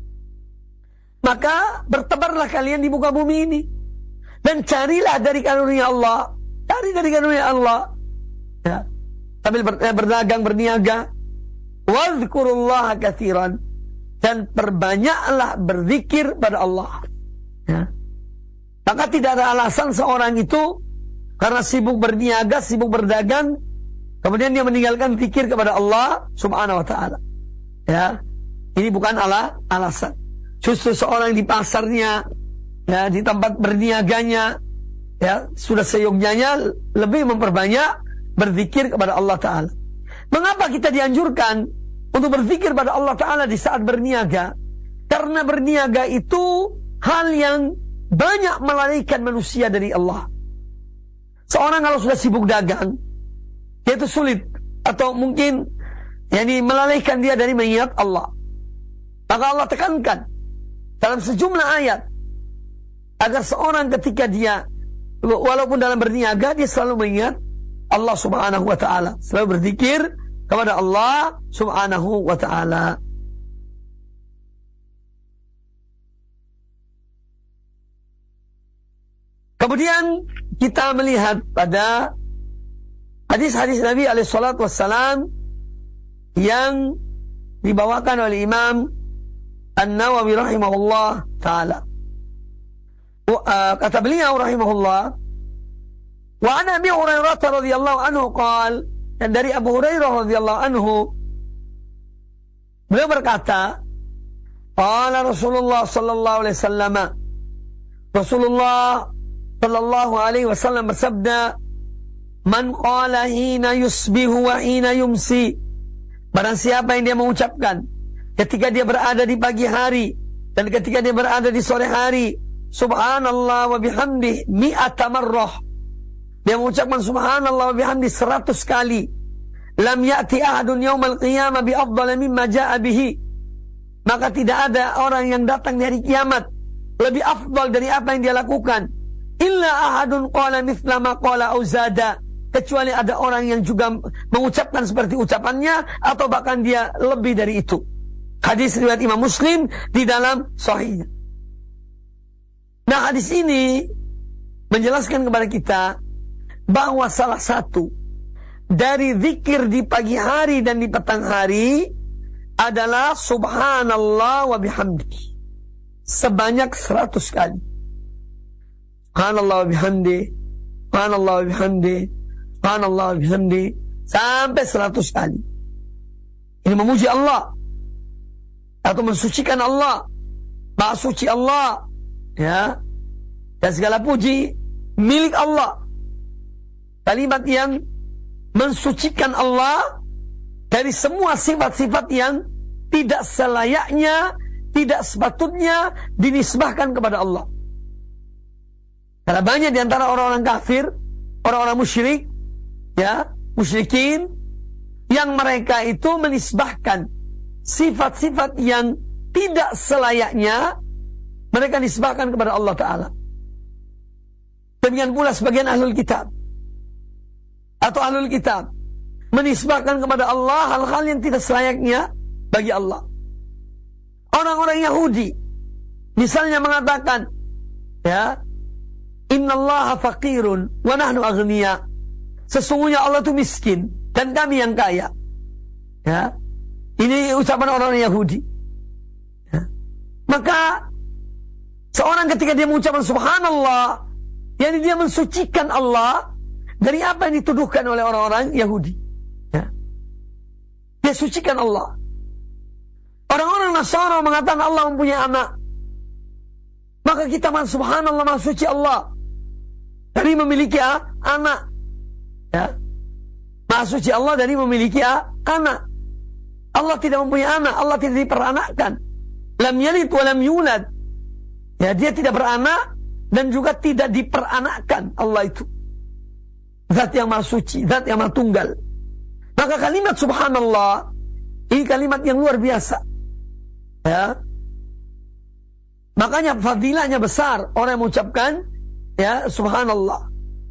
maka bertebarlah kalian di muka bumi ini dan carilah dari karunia Allah. Cari dari karunia Allah, ya, sambil berdagang, berniaga. Wadhkurullaha katsiran. Dan perbanyaklah berzikir pada Allah, ya. Maka tidak ada alasan seorang itu karena sibuk berniaga, sibuk berdagang, kemudian dia meninggalkan zikir kepada Allah subhanahu wa ta'ala. Ya, ini bukan alasan. Justru seorang di pasarnya ya, di tempat berniaganya, ya, sudah seyogyanya lebih memperbanyak berzikir kepada Allah Ta'ala. Mengapa kita dianjurkan untuk berzikir pada Allah Ta'ala di saat berniaga? Karena berniaga itu hal yang banyak melalaikan manusia dari Allah. Seorang kalau sudah sibuk dagang, itu sulit atau mungkin melalaikan dia dari mengingat Allah. Maka Allah tekankan dalam sejumlah ayat agar seorang ketika dia walaupun dalam berniaga, dia selalu mengingat Allah Subhanahu wa Ta'ala, selalu berzikir kepada Allah Subhanahu wa Ta'ala. Kemudian kita melihat pada hadis-hadis Nabi alaihi salatu wassalam yang dibawakan oleh Imam An-Nawawi rahimahullah ta'ala. Kata beliau rahimahullah, wa an Abi Hurairah radhiyallahu anhu qala, dan dari Abu Hurairah radhiyallahu anhu beliau berkata, qala Rasulullah sallallahu alaihi wasallam, Rasulullah sallallahu alaihi wasallam bersabda, man qala hina yusbihu wa hina yumsi, barang siapa yang dia mengucapkan ketika dia berada di pagi hari dan ketika dia berada di sore hari, subhanallah wa bihamdih mi'ata marrah, dia mengucapkan subhanallah wa bihamdi 100 kali, lam ya'ti ahadun yaumal qiyamah bi afdala mimma ja'a bihi, maka tidak ada orang yang datang di hari kiamat lebih afdal dari apa yang dia lakukan, illa ahadun qala mithla ma qala auzada, kecuali ada orang yang juga mengucapkan seperti ucapannya atau bahkan dia lebih dari itu. Hadis riwayat Imam Muslim di dalam sahihnya. Nah, hadis ini menjelaskan kepada kita bahwa salah satu dari zikir di pagi hari dan di petang hari adalah subhanallah wa bihamdi sebanyak 100 kali. Subhanallah wa bihamdi, subhanallah wa bihamdi, subhanallah wa bihamdi, sampai 100 kali. Ini memuji Allah atau mensucikan Allah, Maha Suci Allah, ya, dan segala puji milik Allah. Kalimat yang mensucikan Allah dari semua sifat-sifat yang tidak selayaknya, tidak sepatutnya dinisbahkan kepada Allah. Karena banyak di antara orang-orang kafir, orang-orang musyrik, ya, musyrikin, yang mereka itu menisbahkan sifat-sifat yang tidak selayaknya mereka nisbahkan kepada Allah Ta'ala. Demikian pula sebagian ahlul kitab atau ahlul kitab menisbahkan kepada Allah hal-hal yang tidak selayaknya bagi Allah. Orang-orang Yahudi misalnya mengatakan, ya, innallaha faqirun wa nahnu aghniya, sesungguhnya Allah itu miskin dan kami yang kaya. Ya, ini ucapan orang Yahudi. Ya. Maka seorang ketika dia mengucapkan subhanallah, yakni dia mensucikan Allah dari apa yang dituduhkan oleh orang-orang Yahudi. Ya. Dia sucikan Allah. Orang-orang Nasara mengatakan Allah mempunyai anak, maka kita mengatakan subhanallah, maha suci Allah dari memiliki anak. Ya. Maha suci Allah dari memiliki anak. Allah tidak mempunyai anak, Allah tidak diperanakkan. Lam yalid wa lam yulad. Ya, dia tidak beranak dan juga tidak diperanakkan. Allah itu zat yang maha suci, zat yang maha tunggal. Maka kalimat subhanallah ini kalimat yang luar biasa. Ya. Makanya fadilahnya besar orang yang mengucapkan, ya, subhanallah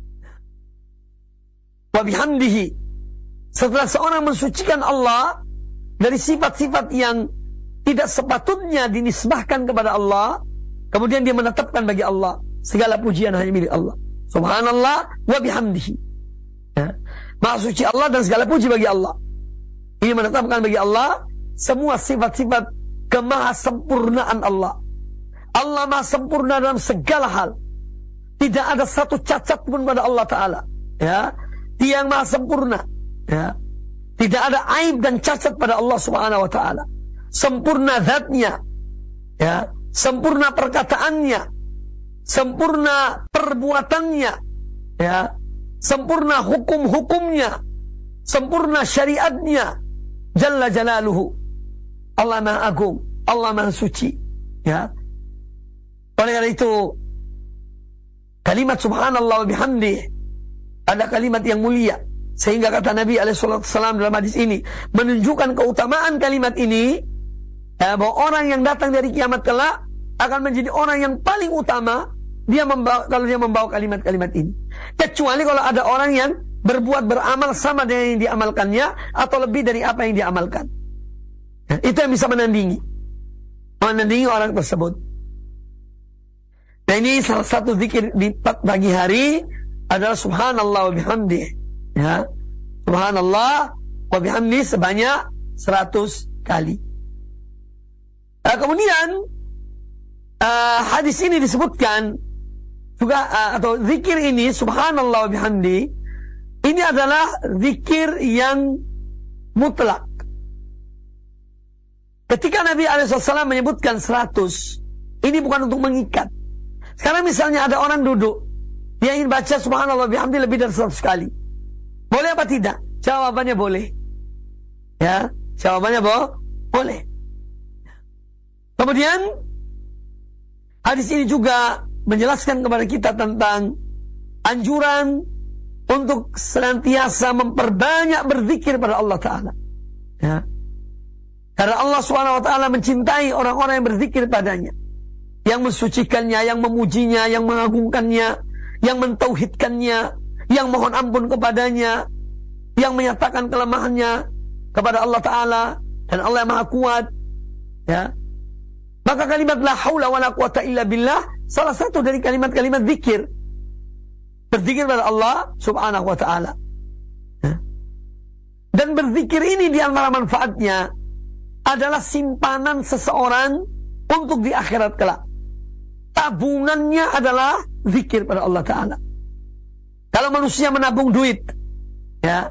wa bihamdihi. Setelah seorang mensucikan Allah dari sifat-sifat yang tidak sepatutnya dinisbahkan kepada Allah, kemudian dia menetapkan bagi Allah segala pujian hanya milik Allah. Subhanallah wa bihamdihi. Ya. Maha suci Allah dan segala puji bagi Allah. Ini menetapkan bagi Allah semua sifat-sifat kemahasempurnaan Allah. Allah maha sempurna dalam segala hal. Tidak ada satu cacat pun pada Allah Ta'ala. Ya. Dia yang maha sempurna. Ya. Tidak ada aib dan cacat pada Allah Subhanahu wa Ta'ala. Sempurna zatnya, ya, sempurna perkataannya, sempurna perbuatannya, ya, sempurna hukum-hukumnya, sempurna syariatnya, Jalla Jalaluhu. Allah Maha Agung, Allah Maha Suci, ya. Oleh karena itu, kalimat subhanallah wa bihamdih ada kalimat yang mulia, sehingga kata Nabi alaihissalam dalam hadis ini menunjukkan keutamaan kalimat ini, ya, bahwa orang yang datang dari kiamat kelak akan menjadi orang yang paling utama kalau dia membawa kalimat-kalimat ini. Kecuali kalau ada orang yang beramal sama dengan yang diamalkannya atau lebih dari apa yang diamalkan. Ya, itu yang bisa menandingi orang tersebut. Nah, ini salah satu zikir di pagi hari adalah subhanallah wa bihamdih, ya. Subhanallah wa bihamdih sebanyak 100 kali. Kemudian hadis ini disebutkan juga, atau zikir ini subhanallah wa bihamdih ini adalah zikir yang mutlak. Ketika Nabi alaihissalam menyebutkan 100, ini bukan untuk mengikat. Sekarang misalnya ada orang duduk, dia ingin baca subhanallah bihamdi lebih dari 100 kali. Boleh apa tidak? Jawabannya boleh. Ya, jawabannya boleh. Kemudian hadis ini juga menjelaskan kepada kita tentang anjuran untuk senantiasa memperbanyak berzikir pada Allah Ta'ala. Ya. Karena Allah SWT mencintai orang-orang yang berzikir padanya, yang mensucikannya, yang memujinya, yang mengagungkannya, yang mentauhidkannya, yang mohon ampun kepadanya, yang menyatakan kelemahannya kepada Allah Ta'ala, dan Allah yang Maha Kuat, ya. Maka kalimat la haula wa la quwata illa billah salah satu dari kalimat-kalimat zikir, berzikir pada Allah Subhanahu wa Ta'ala, ya. Dan berzikir ini di antara manfaatnya adalah simpanan seseorang untuk di akhirat kelak. Tabungannya adalah zikir pada Allah Ta'ala. Kalau manusia menabung duit, ya,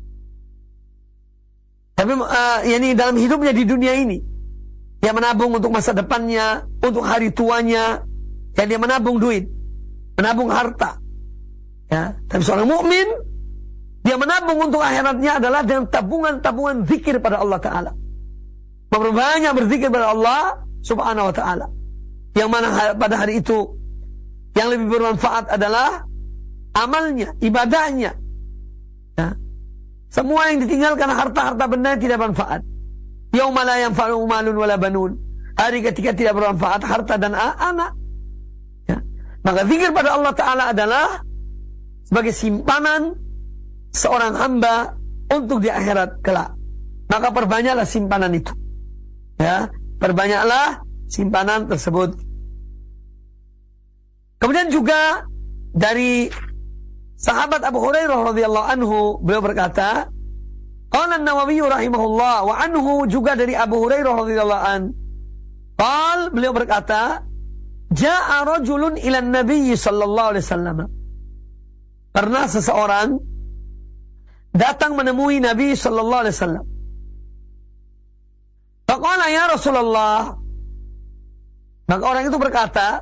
tapi yani dalam hidupnya di dunia ini, dia menabung untuk masa depannya, untuk hari tuanya, dan dia menabung duit, menabung harta, ya. Tapi seorang mukmin, dia menabung untuk akhiratnya adalah dengan tabungan-tabungan zikir pada Allah Ta'ala. Memperbanyak berzikir pada Allah Subhanahu wa Ta'ala. Yang mana pada hari itu yang lebih bermanfaat adalah amalnya, ibadahnya, ya. Semua yang ditinggalkan harta-harta benda yang tidak bermanfaat. Yauma la yanfa'u malun wala banun. Hari ketika tidak bermanfaat harta dan anak, ya. Maka zikir pada Allah Ta'ala adalah sebagai simpanan seorang hamba untuk di akhirat kelak. Maka perbanyaklah simpanan itu, ya, perbanyaklah simpanan tersebut. Kemudian juga dari sahabat Abu Hurairah radhiyallahu anhu, beliau berkata, qala an-Nawawi rahimahullah, wa anhu juga dari Abu Hurairah radhiyallahu an, beliau berkata, jaa rajulun ila an-nabiy sallallahu alaihi wasallam. Pernah seseorang datang menemui Nabi sallallahu alaihi wasallam. Faqala ya Rasulullah. Maka orang itu berkata,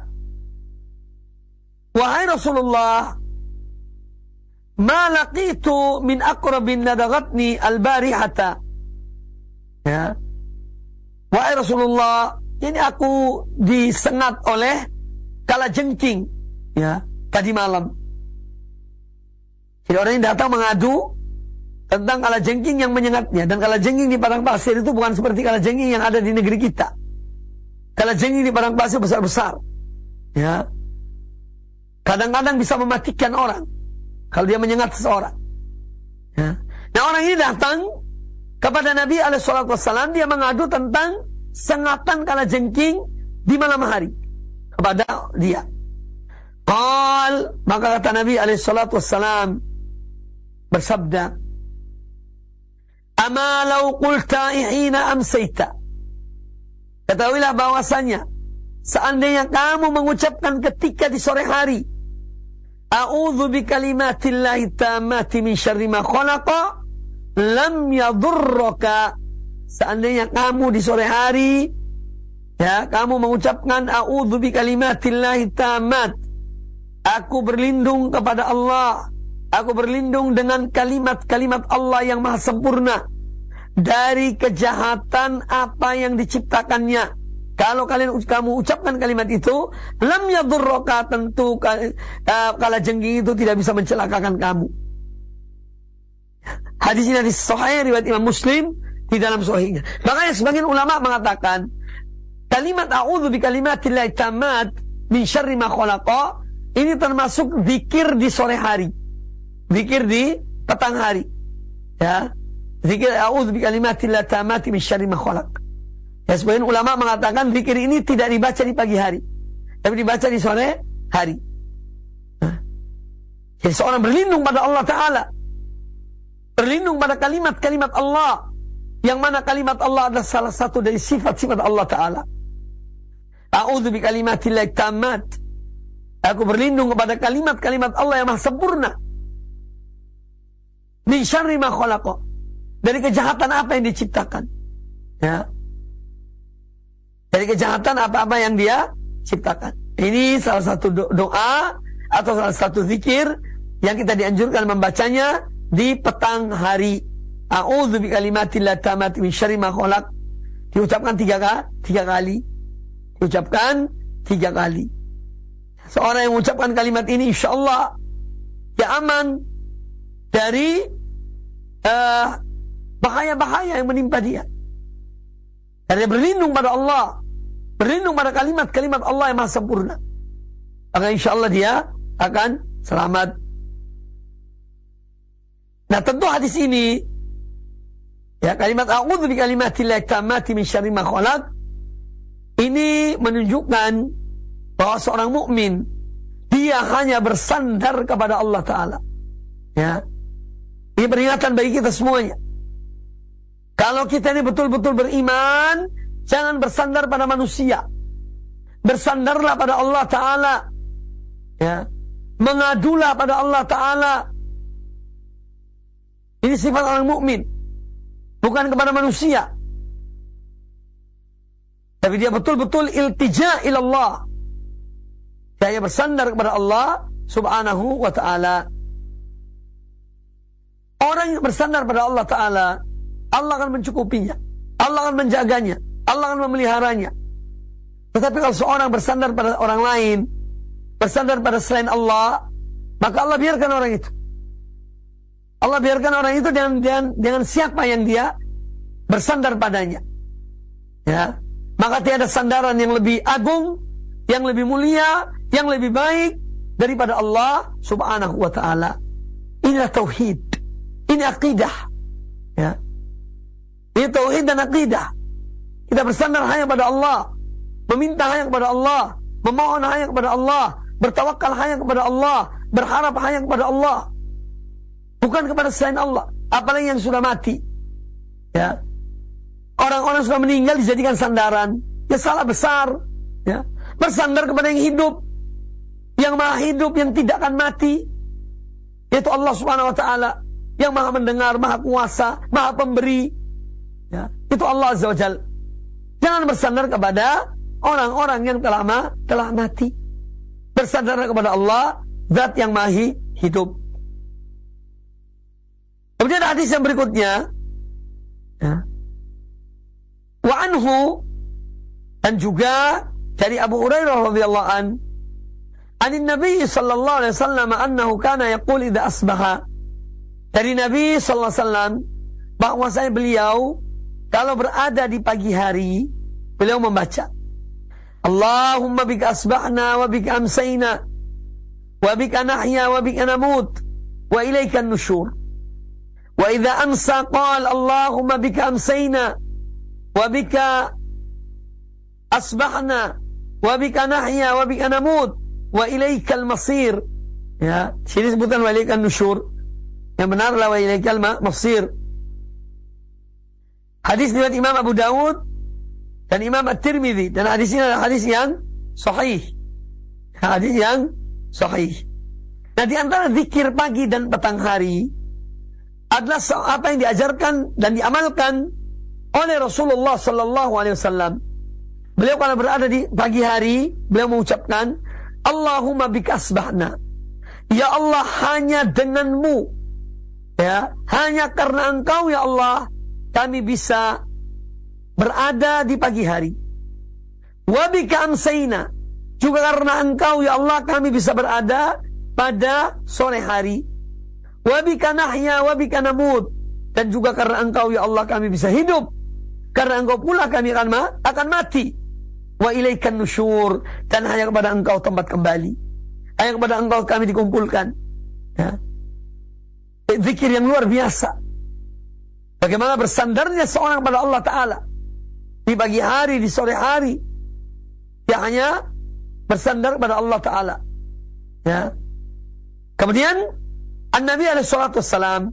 wahai Rasulullah, ma laqitu min aqrabin nadagatni al-barihata. Ya. Wahai Rasulullah, ini aku disengat oleh kalajengking, ya, tadi malam. Jadi orang yang datang mengadu tentang kalajengking yang menyengatnya. Dan kalajengking di padang pasir itu bukan seperti kalajengking yang ada di negeri kita. Kalajengking di padang pasir besar-besar, ya, kadang-kadang bisa mematikan orang kalau dia menyengat seseorang, ya. Nah, orang ini datang kepada Nabi alaihissalam, dia mengadu tentang sengatan kalajengking di malam hari kepada dia. Maka kata Nabi alaihissalam bersabda, ama law qulta ihina amsayta. Ketahuilah bahwasanya seandainya kamu mengucapkan ketika di sore hari, a'udzu bikalimatillahi tammati min syarri ma khalaqa, lam yadurraka. Seandainya kamu di sore hari Ya, kamu mengucapkan a'udzu bikalimatillahi tammat. Aku berlindung kepada Allah. Aku berlindung dengan kalimat-kalimat Allah yang maha sempurna dari kejahatan apa yang diciptakannya. Kalau kamu ucapkan kalimat itu, lam yadurraka, tentu kalajengking itu tidak bisa mencelakakan kamu. Hadis ini hadis sahih riwayat Imam Muslim di dalam sahihnya. Makanya sebagian ulama mengatakan kalimat a'udzu bikalimatillahi tammat min syarri ma khalaqa ini termasuk zikir di sore hari, zikir di petang hari. Ya, zikir a'udzu bikalimatillahi tammati min syarri ma khalaq. Ya, sebagian ulama mengatakan zikir ini tidak dibaca di pagi hari, tapi dibaca di sore hari. Jadi seorang berlindung pada Allah Ta'ala, berlindung pada kalimat-kalimat Allah, yang mana kalimat Allah adalah salah satu dari sifat-sifat Allah Ta'ala. A'udzu bikalimatillahi tammat. Aku berlindung kepada kalimat-kalimat Allah yang maha sempurna. Min syarri ma khalaqa. Dari kejahatan apa yang diciptakan. Ya. Dari kejahatan apa-apa yang dia ciptakan. Ini salah satu doa atau salah satu zikir yang kita dianjurkan membacanya di petang hari. A'udzu bikalimatillahi tammati min syarri ma khalaq. Diucapkan tiga kali. Diucapkan 3 kali. Seorang yang mengucapkan kalimat ini insyaallah ya aman dari bahaya-bahaya yang menimpa dia. Karena dia berlindung pada Allah, berlindung pada kalimat-kalimat Allah yang maha sempurna. Maka insyaallah dia akan selamat. Nah, tentu hadis ini, ya, kalimat a'udzu bikalimatillahi tammati min syarri ma khalaq, ini menunjukkan bahwa seorang mukmin dia hanya bersandar kepada Allah Ta'ala. Ya, ini peringatan bagi kita semuanya. Kalau kita ini betul-betul beriman, jangan bersandar pada manusia, bersandarlah pada Allah Ta'ala. Ya, mengadulah pada Allah Ta'ala. Ini sifat orang mukmin, bukan kepada manusia, tapi dia betul-betul iltija ilallah. Dia bersandar kepada Allah Subhanahu wa ta'ala. Orang yang bersandar pada Allah Ta'ala, Allah akan mencukupinya, Allah akan menjaganya, Allah akan memeliharanya. Tetapi kalau seorang bersandar pada orang lain, bersandar pada selain Allah, maka Allah biarkan orang itu. Allah biarkan orang itu dengan siapa yang dia bersandar padanya. Ya, maka tiada sandaran yang lebih agung, yang lebih mulia, yang lebih baik daripada Allah Subhanahu wa ta'ala. Inilah tauhid, ini akidah. Ya, ini tauhid dan akidah. Kita bersandar hanya pada Allah, meminta hanya kepada Allah, memohon hanya kepada Allah, bertawakal hanya kepada Allah, berharap hanya kepada Allah, bukan kepada selain Allah. Apalagi yang sudah mati. Ya, orang-orang sudah meninggal dijadikan sandaran, ya salah besar. Ya, bersandar kepada yang hidup, yang maha hidup, yang tidak akan mati, yaitu Allah Subhanahu wa ta'ala, yang maha mendengar, maha kuasa, maha pemberi. Ya, itu Allah Azza wa Jalla. Jangan bersandar kepada orang-orang yang telah mati. Bersandar kepada Allah, zat yang maha hidup. Kemudian hadis yang berikutnya, ya, wa anhu, dan juga dari Abu Hurairah radhiyallahu an, anin Nabi sallallahu alaihi wasallam annahu kana yaqul idza asbaha. Dari Nabi sallallahu alaihi wasallam bahwasanya beliau kalau berada di pagi hari, beliau membaca, Allahumma bika asbahna wa bika amsayna wa bika nahya wa bika namut wa ilaika an-nusyur. Wa idza amsa qala Allahumma bika amsayna wa bika asbahna wa bika nahya wa bika namut wa ilaikal masir. Ya, sini sebutkan wa ilaikal nusyur. Yang benar adalah wa ilaikal masir. Hadis riwayat Imam Abu Dawud dan Imam At-Tirmidzi, dan hadis ini adalah hadis yang sahih. Hadis yang sahih. Nah, di antara zikir pagi dan petang hari adalah apa yang diajarkan dan diamalkan oleh Rasulullah sallallahu alaihi wasallam. Beliau kalau berada di pagi hari, beliau mengucapkan, Allahumma bika asbahna. Ya Allah, hanya denganmu, ya, hanya karena engkau ya Allah, kami bisa berada di pagi hari. Wa bika amsayna. Juga karena engkau ya Allah, kami bisa berada pada sore hari. Wa bika nahya wa bika namut. Dan juga karena engkau ya Allah, kami bisa hidup. Karena engkau pula kami akan mati. Wa ilaikan nusyur. Dan hanya kepada engkau tempat kembali. Hanya kepada engkau kami dikumpulkan. Ya. Zikir yang luar biasa. Bagaimana bersandarnya seorang pada Allah Ta'ala. Di pagi hari, di sore hari. Ya, hanya bersandar pada Allah Ta'ala. Ya. Kemudian An-Nabi SAW,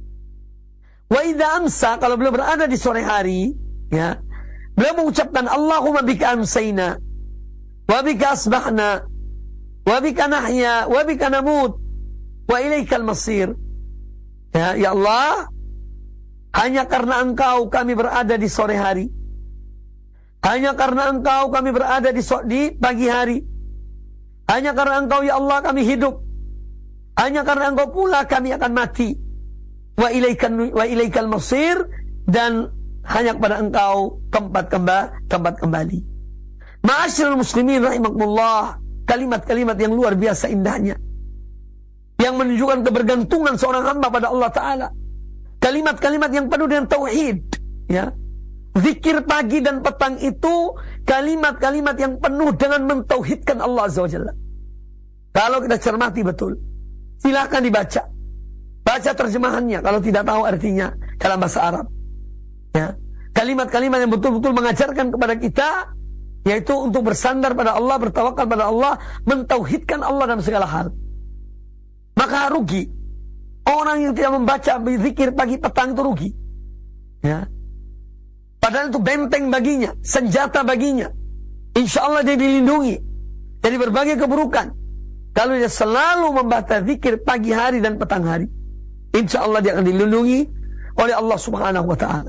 wa idza amsa, kalau beliau berada di sore hari, ya, beliau mengucapkan Allahumma bika amsayna wa bika asbahna wa bika nahya wa bika namut wa ilaikal masir. Ya, ya Allah, hanya karena engkau kami berada di sore hari. Hanya karena engkau kami berada di pagi hari. Hanya karena engkau ya Allah kami hidup. Hanya karena engkau pula kami akan mati. Wa ilaikal masir. Dan hanya kepada engkau tempat kembali. Ma'asyiral muslimin rahimakumullah. Kalimat-kalimat yang luar biasa indahnya, yang menunjukkan kebergantungan seorang hamba pada Allah Ta'ala. Kalimat-kalimat yang penuh dengan tauhid, ya. Zikir pagi dan petang itu kalimat-kalimat yang penuh dengan mentauhidkan Allah Azza wa Jalla. Kalau kita cermati betul, silakan dibaca. Baca terjemahannya kalau tidak tahu artinya dalam bahasa Arab. Ya. Kalimat-kalimat yang betul-betul mengajarkan kepada kita, yaitu untuk bersandar pada Allah, bertawakal pada Allah, mentauhidkan Allah dalam segala hal. Maka rugi orang yang tidak membaca zikir pagi petang, itu rugi. Ya. Padahal itu benteng baginya, senjata baginya. Insya Allah dia dilindungi dari berbagai keburukan. Kalau dia selalu membaca zikir pagi hari dan petang hari, insya Allah dia akan dilindungi oleh Allah Subhanahu Wa Taala.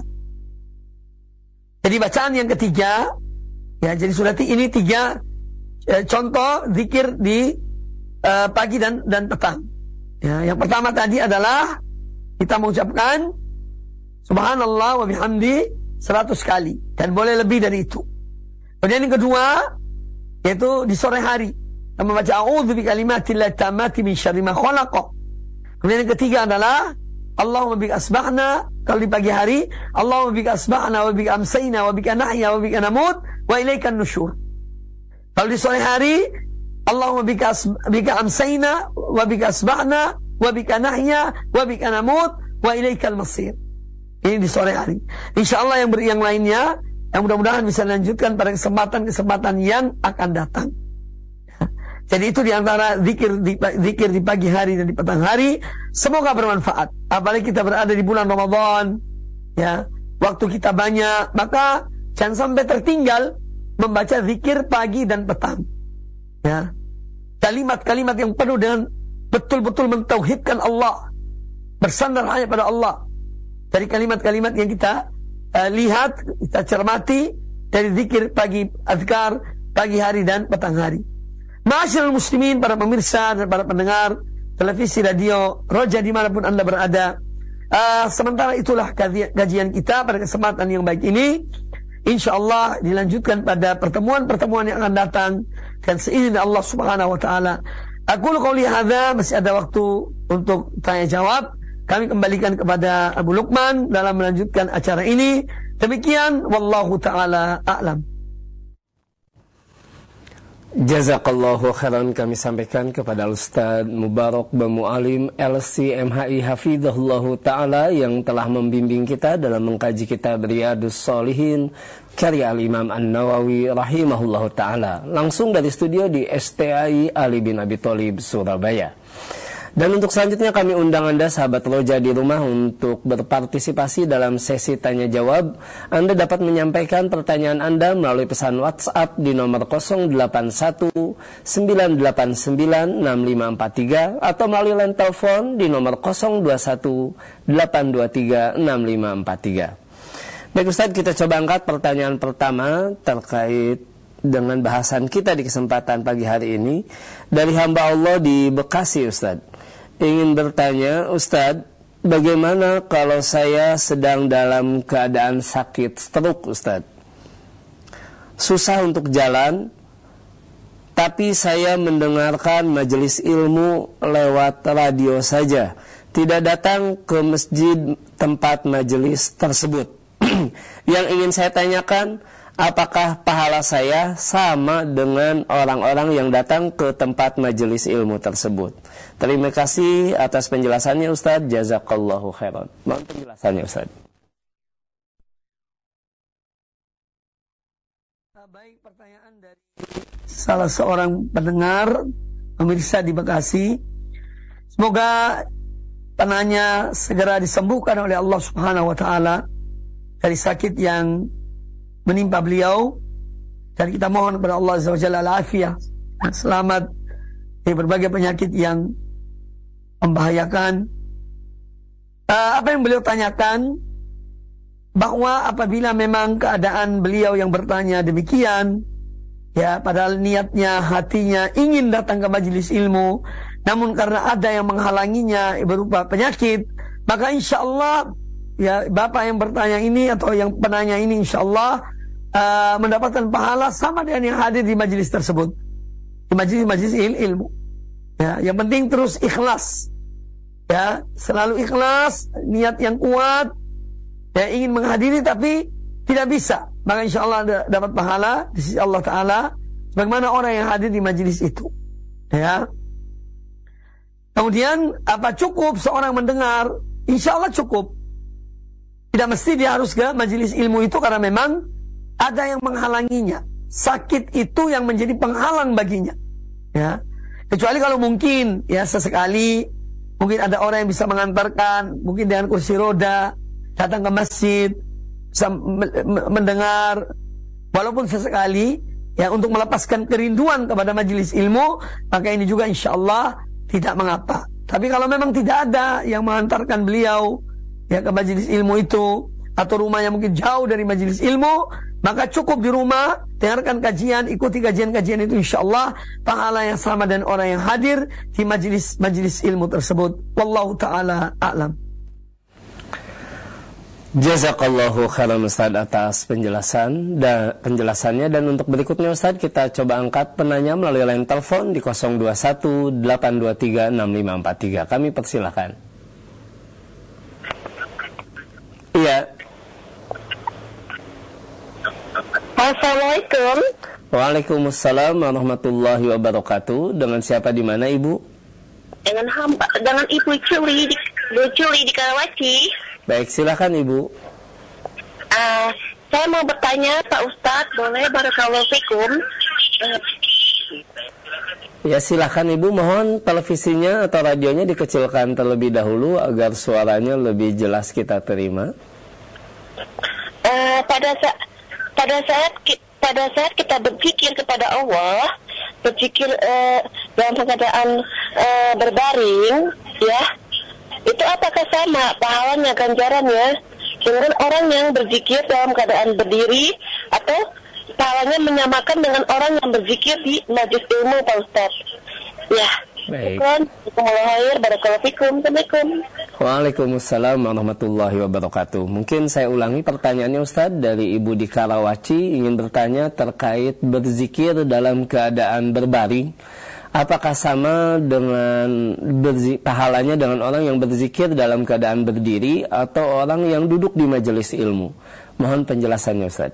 Jadi bacaan yang ketiga, ya, jadi sudah ini 3 contoh zikir di pagi dan petang. Ya, yang pertama tadi adalah kita mengucapkan Subhanallah wa bihamdi 100 kali, dan boleh lebih dari itu. Kemudian yang kedua, yaitu di sore hari, kita membaca a'udzu bikalimatillah tammati min syarri ma khalaq. Kemudian yang ketiga adalah Allahumma bika asbahna, kalau di pagi hari Allahumma bika asbahna wa bika amsayna wa bika nahya wa bika namut wa ilaikan nusyur. Kalau di sore hari Allahumma bika amsayna wa bika asbahna wa bika nahya wa bika namut wa ilaikal masir. Ini di sore hari. InsyaAllah yang lainnya, yang mudah-mudahan bisa dilanjutkan pada kesempatan-kesempatan yang akan datang. Jadi itu diantara zikir di pagi hari dan di petang hari. Semoga bermanfaat. Apalagi kita berada di bulan Ramadan, ya, waktu kita banyak, maka jangan sampai tertinggal membaca zikir pagi dan petang. Ya, kalimat-kalimat yang penuh dengan betul-betul mentauhidkan Allah, bersandar hanya pada Allah. Dari kalimat-kalimat yang kita lihat, kita cermati dari zikir pagi, azkar pagi hari dan petang hari. Ma'asyiral muslimin, para pemirsa dan para pendengar televisi, radio, roja dimanapun Anda berada. Sementara itulah kajian kita pada kesempatan yang baik ini. InsyaAllah dilanjutkan pada pertemuan-pertemuan yang akan datang, dan seizin Allah Subhanahu Wa Taala. Aku qouli hadza, masih ada waktu untuk tanya jawab. Kami kembalikan kepada Abu Luqman dalam melanjutkan acara ini. Demikian, wallahu ta'ala a'lam. Jazakallahu khairan kami sampaikan kepada Ustaz Mubarak Bamu'alim LCMHI Hafizahullahu Ta'ala yang telah membimbing kita dalam mengkaji kitab Riyadus Shalihin karya Al-Imam An-Nawawi rahimahullahu ta'ala, langsung dari studio di STAI Ali bin Abi Thalib, Surabaya. Dan untuk selanjutnya kami undang Anda sahabat Roja di rumah untuk berpartisipasi dalam sesi tanya jawab. Anda dapat menyampaikan pertanyaan Anda melalui pesan WhatsApp di nomor 081-989-6543 atau melalui line telepon di nomor 021-823-6543. Baik Ustaz, kita coba angkat pertanyaan pertama terkait dengan bahasan kita di kesempatan pagi hari ini dari hamba Allah di Bekasi. Ustaz ingin bertanya, Ustaz, bagaimana kalau saya sedang dalam keadaan sakit stroke, Ustaz? Susah untuk jalan, tapi saya mendengarkan majelis ilmu lewat radio saja, tidak datang ke masjid tempat majelis tersebut. Yang ingin saya tanyakan, apakah pahala saya sama dengan orang-orang yang datang ke tempat majelis ilmu tersebut? Terima kasih atas penjelasannya Ustaz. Jazakallahu khairan. Mohon penjelasannya Ustaz. Baik, pertanyaan dari salah seorang pendengar pemirsa di Bekasi. Semoga penanya segera disembuhkan oleh Allah Subhanahu wa taala dari sakit yang menimpa beliau, dan kita mohon kepada Allah Azza wa Jalla al-afiyah, selamat dari berbagai penyakit yang membahayakan. Apa yang beliau tanyakan, bahwa apabila memang keadaan beliau yang bertanya demikian, ya, padahal niatnya, hatinya ingin datang ke majelis ilmu, namun karena ada yang menghalanginya berupa penyakit, maka insya Allah, ya, bapak yang bertanya ini atau yang penanya ini insya Allah mendapatkan pahala sama dengan yang hadir di majelis tersebut, di majelis ilmu. Ya, yang penting terus ikhlas, ya, selalu ikhlas, niat yang kuat. Ya, ingin menghadiri tapi tidak bisa, maka insya Allah dapat pahala di sisi Allah Ta'ala bagaimana orang yang hadir di majelis itu. Ya. Kemudian, apa cukup seorang mendengar? Insya Allah cukup. Tidak mesti dia harus ke majelis ilmu itu karena memang ada yang menghalanginya. Sakit itu yang menjadi penghalang baginya. Ya. Kecuali kalau mungkin, ya, sesekali mungkin ada orang yang bisa mengantarkan, mungkin dengan kursi roda, datang ke masjid, bisa mendengar, walaupun sesekali, ya, untuk melepaskan kerinduan kepada majelis ilmu, maka ini juga insya Allah tidak mengapa. Tapi kalau memang tidak ada yang mengantarkan beliau, ya, ke majelis ilmu itu, atau rumahnya mungkin jauh dari majelis ilmu, maka cukup di rumah, dengarkan kajian, ikuti kajian-kajian itu, insya Allah pahala yang sama dan orang yang hadir di majelis ilmu tersebut. Wallahu ta'ala a'lam. Jazakallahu khairan Ustaz atas penjelasannya, dan untuk berikutnya Ustaz kita coba angkat penanya melalui line telepon di 0218236543. Kami persilakan. Iya. Assalamualaikum. Waalaikumsalam warahmatullahi wabarakatuh. Dengan siapa di mana Ibu? Dengan Ibu Culi di Karawaci. Baik, silakan Ibu. Saya mau bertanya Pak Ustadz, boleh? Barakallahu fikum. Ya, silakan Ibu. Mohon televisinya atau radionya dikecilkan terlebih dahulu agar suaranya lebih jelas kita terima. Pada saat kita berzikir kepada Allah, berzikir dalam keadaan berbaring, ya, itu apakah sama pahalanya, ganjarannya dengan orang yang berzikir dalam keadaan berdiri, atau pahalanya menyamakan dengan orang yang berzikir di majelis ilmu, Pak Ustaz? Ya. Baik. Assalamualaikum. Waalaikumsalam warahmatullahi wabarakatuh. Mungkin saya ulangi pertanyaannya Ustaz dari Ibu di Karawaci, ingin bertanya terkait berzikir dalam keadaan berbaring. Apakah sama dengan pahalanya dengan orang yang berzikir dalam keadaan berdiri atau orang yang duduk di majelis ilmu? Mohon penjelasannya Ustaz.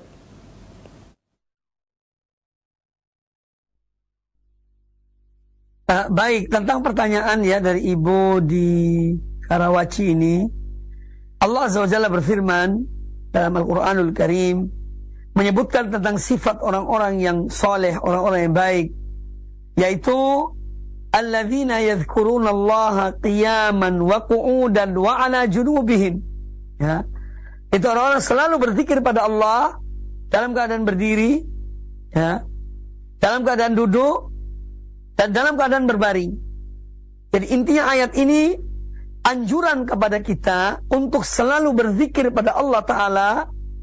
Baik, tentang pertanyaan, ya, dari Ibu di Karawaci ini, Allah Azza wa Jalla berfirman dalam Al-Quranul Karim menyebutkan tentang sifat orang-orang yang soleh, orang-orang yang baik, yaitu alladzina yadhkuruna Allaha qiyaman wa qu'udan wa ala junubihim. Ya. Itu orang-orang selalu berzikir pada Allah dalam keadaan berdiri, ya, dalam keadaan duduk, dan dalam keadaan berbaring. Jadi intinya ayat ini anjuran kepada kita untuk selalu berzikir pada Allah Ta'ala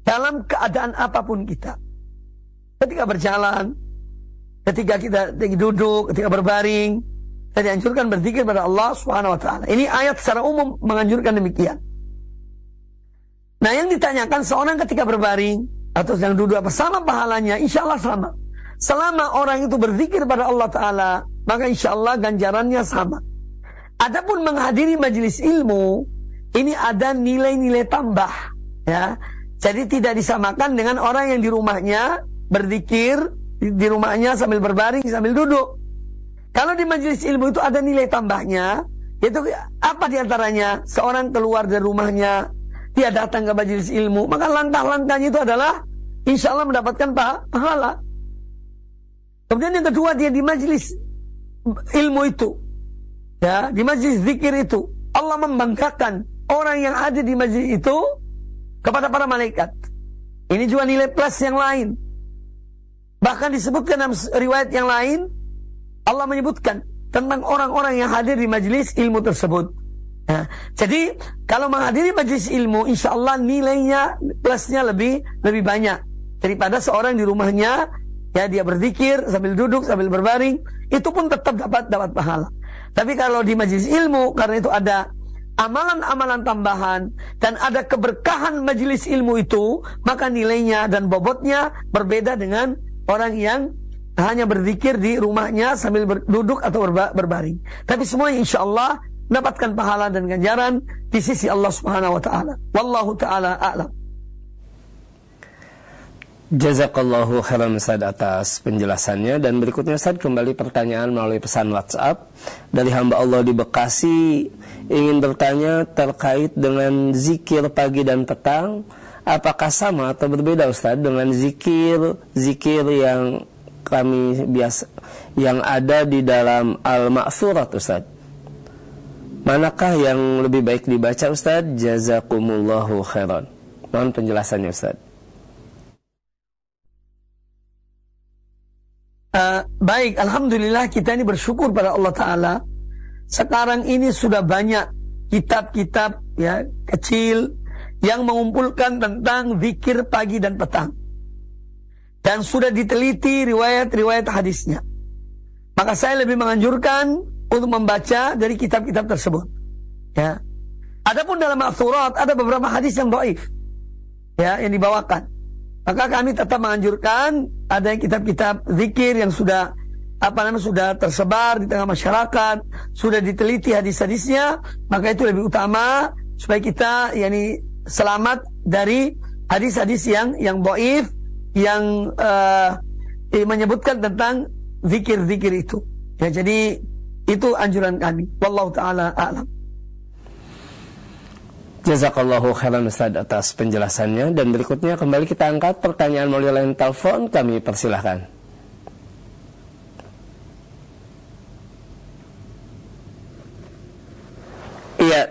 dalam keadaan apapun kita. Ketika berjalan, ketika kita duduk, ketika berbaring, kita dianjurkan berzikir pada Allah Subhanahu wa taala. Ini ayat secara umum menganjurkan demikian. Nah, yang ditanyakan seorang ketika berbaring atau sedang duduk apa sama pahalanya? Insya Allah sama. Selama orang itu berzikir pada Allah Ta'ala, maka insya Allah ganjarannya sama. Adapun menghadiri majelis ilmu, ini ada nilai-nilai tambah, ya. Jadi tidak disamakan dengan orang yang di rumahnya berzikir di rumahnya sambil berbaring sambil duduk. Kalau di majelis ilmu itu ada nilai tambahnya, yaitu apa diantaranya? Seorang keluar dari rumahnya, dia datang ke majelis ilmu, maka langkah-langkahnya itu adalah insya Allah mendapatkan pahala. Kemudian yang kedua, dia di majelis ilmu itu, ya, di majelis zikir itu, Allah membanggakan orang yang ada di majelis itu kepada para malaikat. Ini juga nilai plus yang lain. Bahkan disebutkan dalam riwayat yang lain, Allah menyebutkan tentang orang-orang yang hadir di majelis ilmu tersebut. Ya, jadi kalau menghadiri majelis ilmu, insya Allah nilainya plusnya lebih banyak daripada seorang di rumahnya. Ya, dia berzikir sambil duduk, sambil berbaring, itu pun tetap dapat pahala. Tapi kalau di majelis ilmu, karena itu ada amalan-amalan tambahan dan ada keberkahan majelis ilmu itu, maka nilainya dan bobotnya berbeda dengan orang yang hanya berzikir di rumahnya sambil duduk atau berbaring. Tapi semuanya insya Allah mendapatkan pahala dan ganjaran di sisi Allah Subhanahu wa taala. Wallahu taala a'lam. Jazakallahu khairan Ustaz atas penjelasannya. Dan berikutnya Ustaz, kembali pertanyaan melalui pesan WhatsApp dari hamba Allah di Bekasi, ingin bertanya terkait dengan zikir pagi dan petang, apakah sama atau berbeda Ustaz dengan zikir yang kami biasa yang ada di dalam Al-Ma'thurat Ustaz? Manakah yang lebih baik dibaca Ustaz? Jazakumullahu khairan. Mohon penjelasannya Ustaz. Baik, alhamdulillah kita ini bersyukur pada Allah Ta'ala. Sekarang ini sudah banyak kitab-kitab ya kecil yang mengumpulkan tentang zikir pagi dan petang, dan sudah diteliti riwayat-riwayat hadisnya. Maka saya lebih menganjurkan untuk membaca dari kitab-kitab tersebut. Ya. Adapun dalam Ma'thurat ada beberapa hadis yang dhaif, ya, yang dibawakan. Maka kami tetap menganjurkan ada kitab-kitab zikir yang sudah sudah tersebar di tengah masyarakat, sudah diteliti hadis-hadisnya, maka itu lebih utama supaya kita selamat dari hadis-hadis yang dhaif yang menyebutkan tentang zikir-zikir itu. Ya, jadi itu anjuran kami. Wallahu taala a'lam. Jazakallahu khairan Ustaz atas penjelasannya. Dan berikutnya kembali kita angkat pertanyaan melalui line telepon. Kami persilahkan. Iya,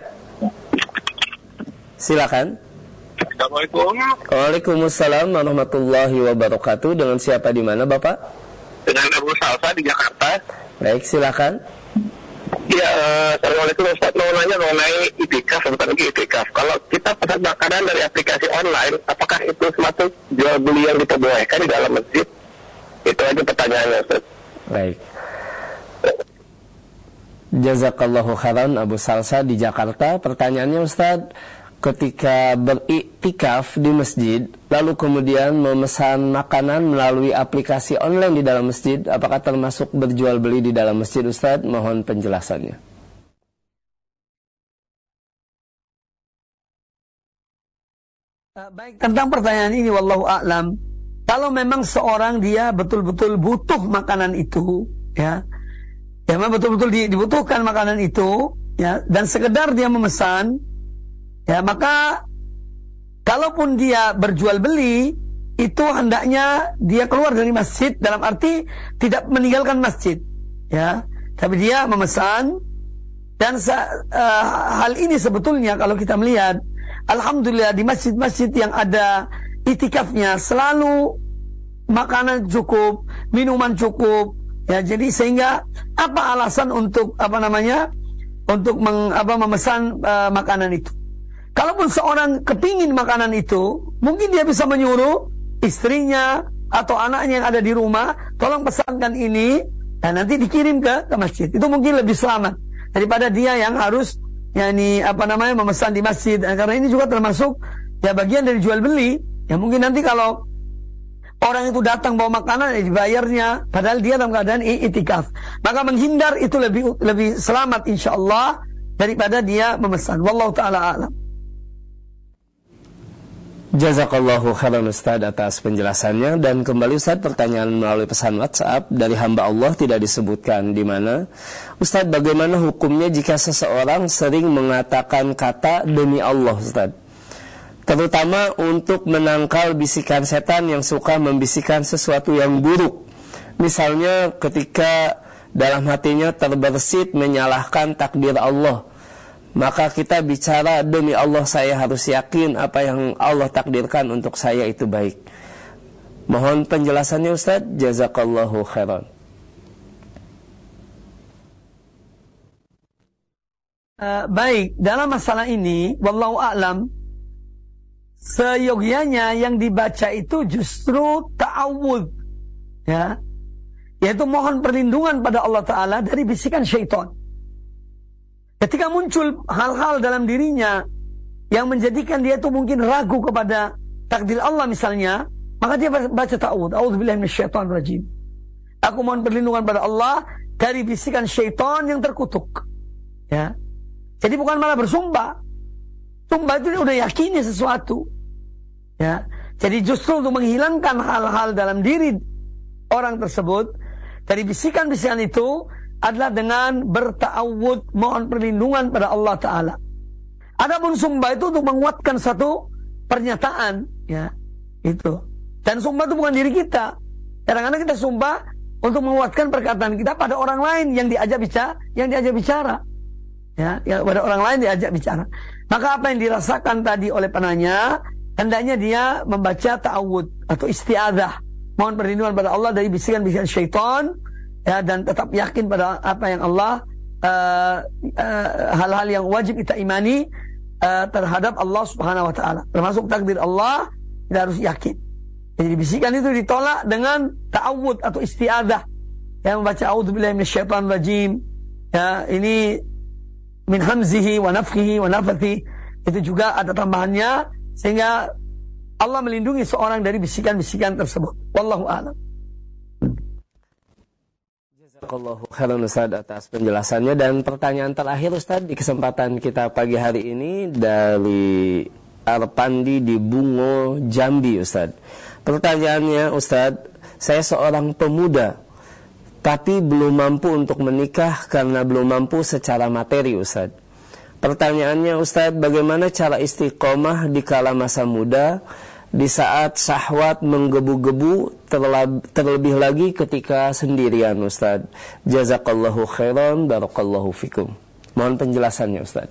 silakan. Assalamualaikum. Waalaikumsalam warahmatullahi wabarakatuh. Dengan siapa di mana Bapak? Dengan Abu Salsa di Jakarta. Baik, silakan. Ya, Assalamualaikum Ustaz. Mau nanya mengenai itikaf, sebentar lagi itikaf. Kalau kita pesan makanan dari aplikasi online, apakah itu semacam jual beli yang diperbolehkan di dalam masjid? Itu aja pertanyaannya Ustaz. Baik. Jazakallahu khairan Abu Salsa di Jakarta. Pertanyaannya Ustaz, ketika beriktikaf di masjid, lalu kemudian memesan makanan melalui aplikasi online di dalam masjid, apakah termasuk berjual beli di dalam masjid Ustaz? Mohon penjelasannya. Baik, tentang pertanyaan ini wallahu a'lam. Kalau memang seorang dia betul-betul butuh makanan itu, ya memang betul-betul dibutuhkan makanan itu, ya, dan sekedar dia memesan, ya, maka kalaupun dia berjual beli, itu hendaknya dia keluar dari masjid, dalam arti tidak meninggalkan masjid, ya, tapi dia memesan. Dan hal ini sebetulnya kalau kita melihat, alhamdulillah di masjid-masjid yang ada itikafnya selalu makanan cukup, minuman cukup, ya, jadi sehingga apa alasan untuk untuk memesan makanan itu. Kalaupun seorang kepingin makanan itu, mungkin dia bisa menyuruh istrinya atau anaknya yang ada di rumah, tolong pesankan ini, dan nanti dikirim ke masjid. Itu mungkin lebih selamat daripada dia yang harus memesan di masjid. Karena ini juga termasuk bagian dari jual beli. Ya mungkin nanti kalau orang itu datang bawa makanan, dibayarnya, padahal dia dalam keadaan i'tikaf. Maka menghindar itu lebih selamat insyaallah daripada dia memesan. Wallahu taala a'lam. Jazakallahu khairan Ustaz atas penjelasannya. Dan kembali Ustaz, pertanyaan melalui pesan WhatsApp dari hamba Allah tidak disebutkan di mana. Ustaz, bagaimana hukumnya jika seseorang sering mengatakan kata demi Allah Ustaz, terutama untuk menangkal bisikan setan yang suka membisikkan sesuatu yang buruk? Misalnya ketika dalam hatinya terbersit menyalahkan takdir Allah, maka kita bicara demi Allah saya harus yakin apa yang Allah takdirkan untuk saya itu baik. Mohon penjelasannya Ustaz. Jazakallahu khairan. Baik, dalam masalah ini wallahu a'lam, seyogyanya yang dibaca itu justru ta'awudz, ya, yaitu mohon perlindungan pada Allah Ta'ala dari bisikan syaitan. Ketika muncul hal-hal dalam dirinya yang menjadikan dia itu mungkin ragu kepada takdir Allah misalnya, maka dia baca ta'awudz, a'udzubillahi minasyaitonir rajim. Aku mohon perlindungan pada Allah dari bisikan syaitan yang terkutuk. Ya. Jadi bukan malah bersumpah. Sumpah itu udah yakini sesuatu. Ya. Jadi justru untuk menghilangkan hal-hal dalam diri orang tersebut dari bisikan-bisikan itu adalah dengan berta'awudz, mohon perlindungan pada Allah Ta'ala. Adapun sumpah itu untuk menguatkan satu pernyataan, ya, itu. Dan sumpah itu bukan diri kita. Kadang-kadang kita sumpah untuk menguatkan perkataan kita pada orang lain yang diajak bicara, ya, pada orang lain diajak bicara. Maka apa yang dirasakan tadi oleh penanya, hendaknya dia membaca ta'awudz atau isti'adzah, mohon perlindungan pada Allah dari bisikan-bisikan syaitan. Ya, dan tetap yakin pada apa yang Allah, hal-hal yang wajib kita imani terhadap Allah Subhanahu wa taala, termasuk takdir Allah, kita harus yakin. Jadi bisikan itu ditolak dengan ta'awudz atau isti'adzah, yang membaca a'udzubillahi minasyaitonir rajim, ya, ini min hamzihi wa nafthihi wa nafathi, itu juga ada tambahannya sehingga Allah melindungi seorang dari bisikan-bisikan tersebut. Wallahu a'lam. Jazakallahu khairan Ustaz atas penjelasannya. Dan pertanyaan terakhir Ustaz di kesempatan kita pagi hari ini dari Arpandi di Bungo, Jambi Ustaz. Pertanyaannya Ustaz, saya seorang pemuda tapi belum mampu untuk menikah karena belum mampu secara materi Ustaz. Pertanyaannya Ustaz, bagaimana cara istiqomah di kala masa muda di saat syahwat menggebu-gebu, terlebih lagi ketika sendirian Ustaz. Jazakallahu khairan, barakallahu fikum. Mohon penjelasannya Ustaz.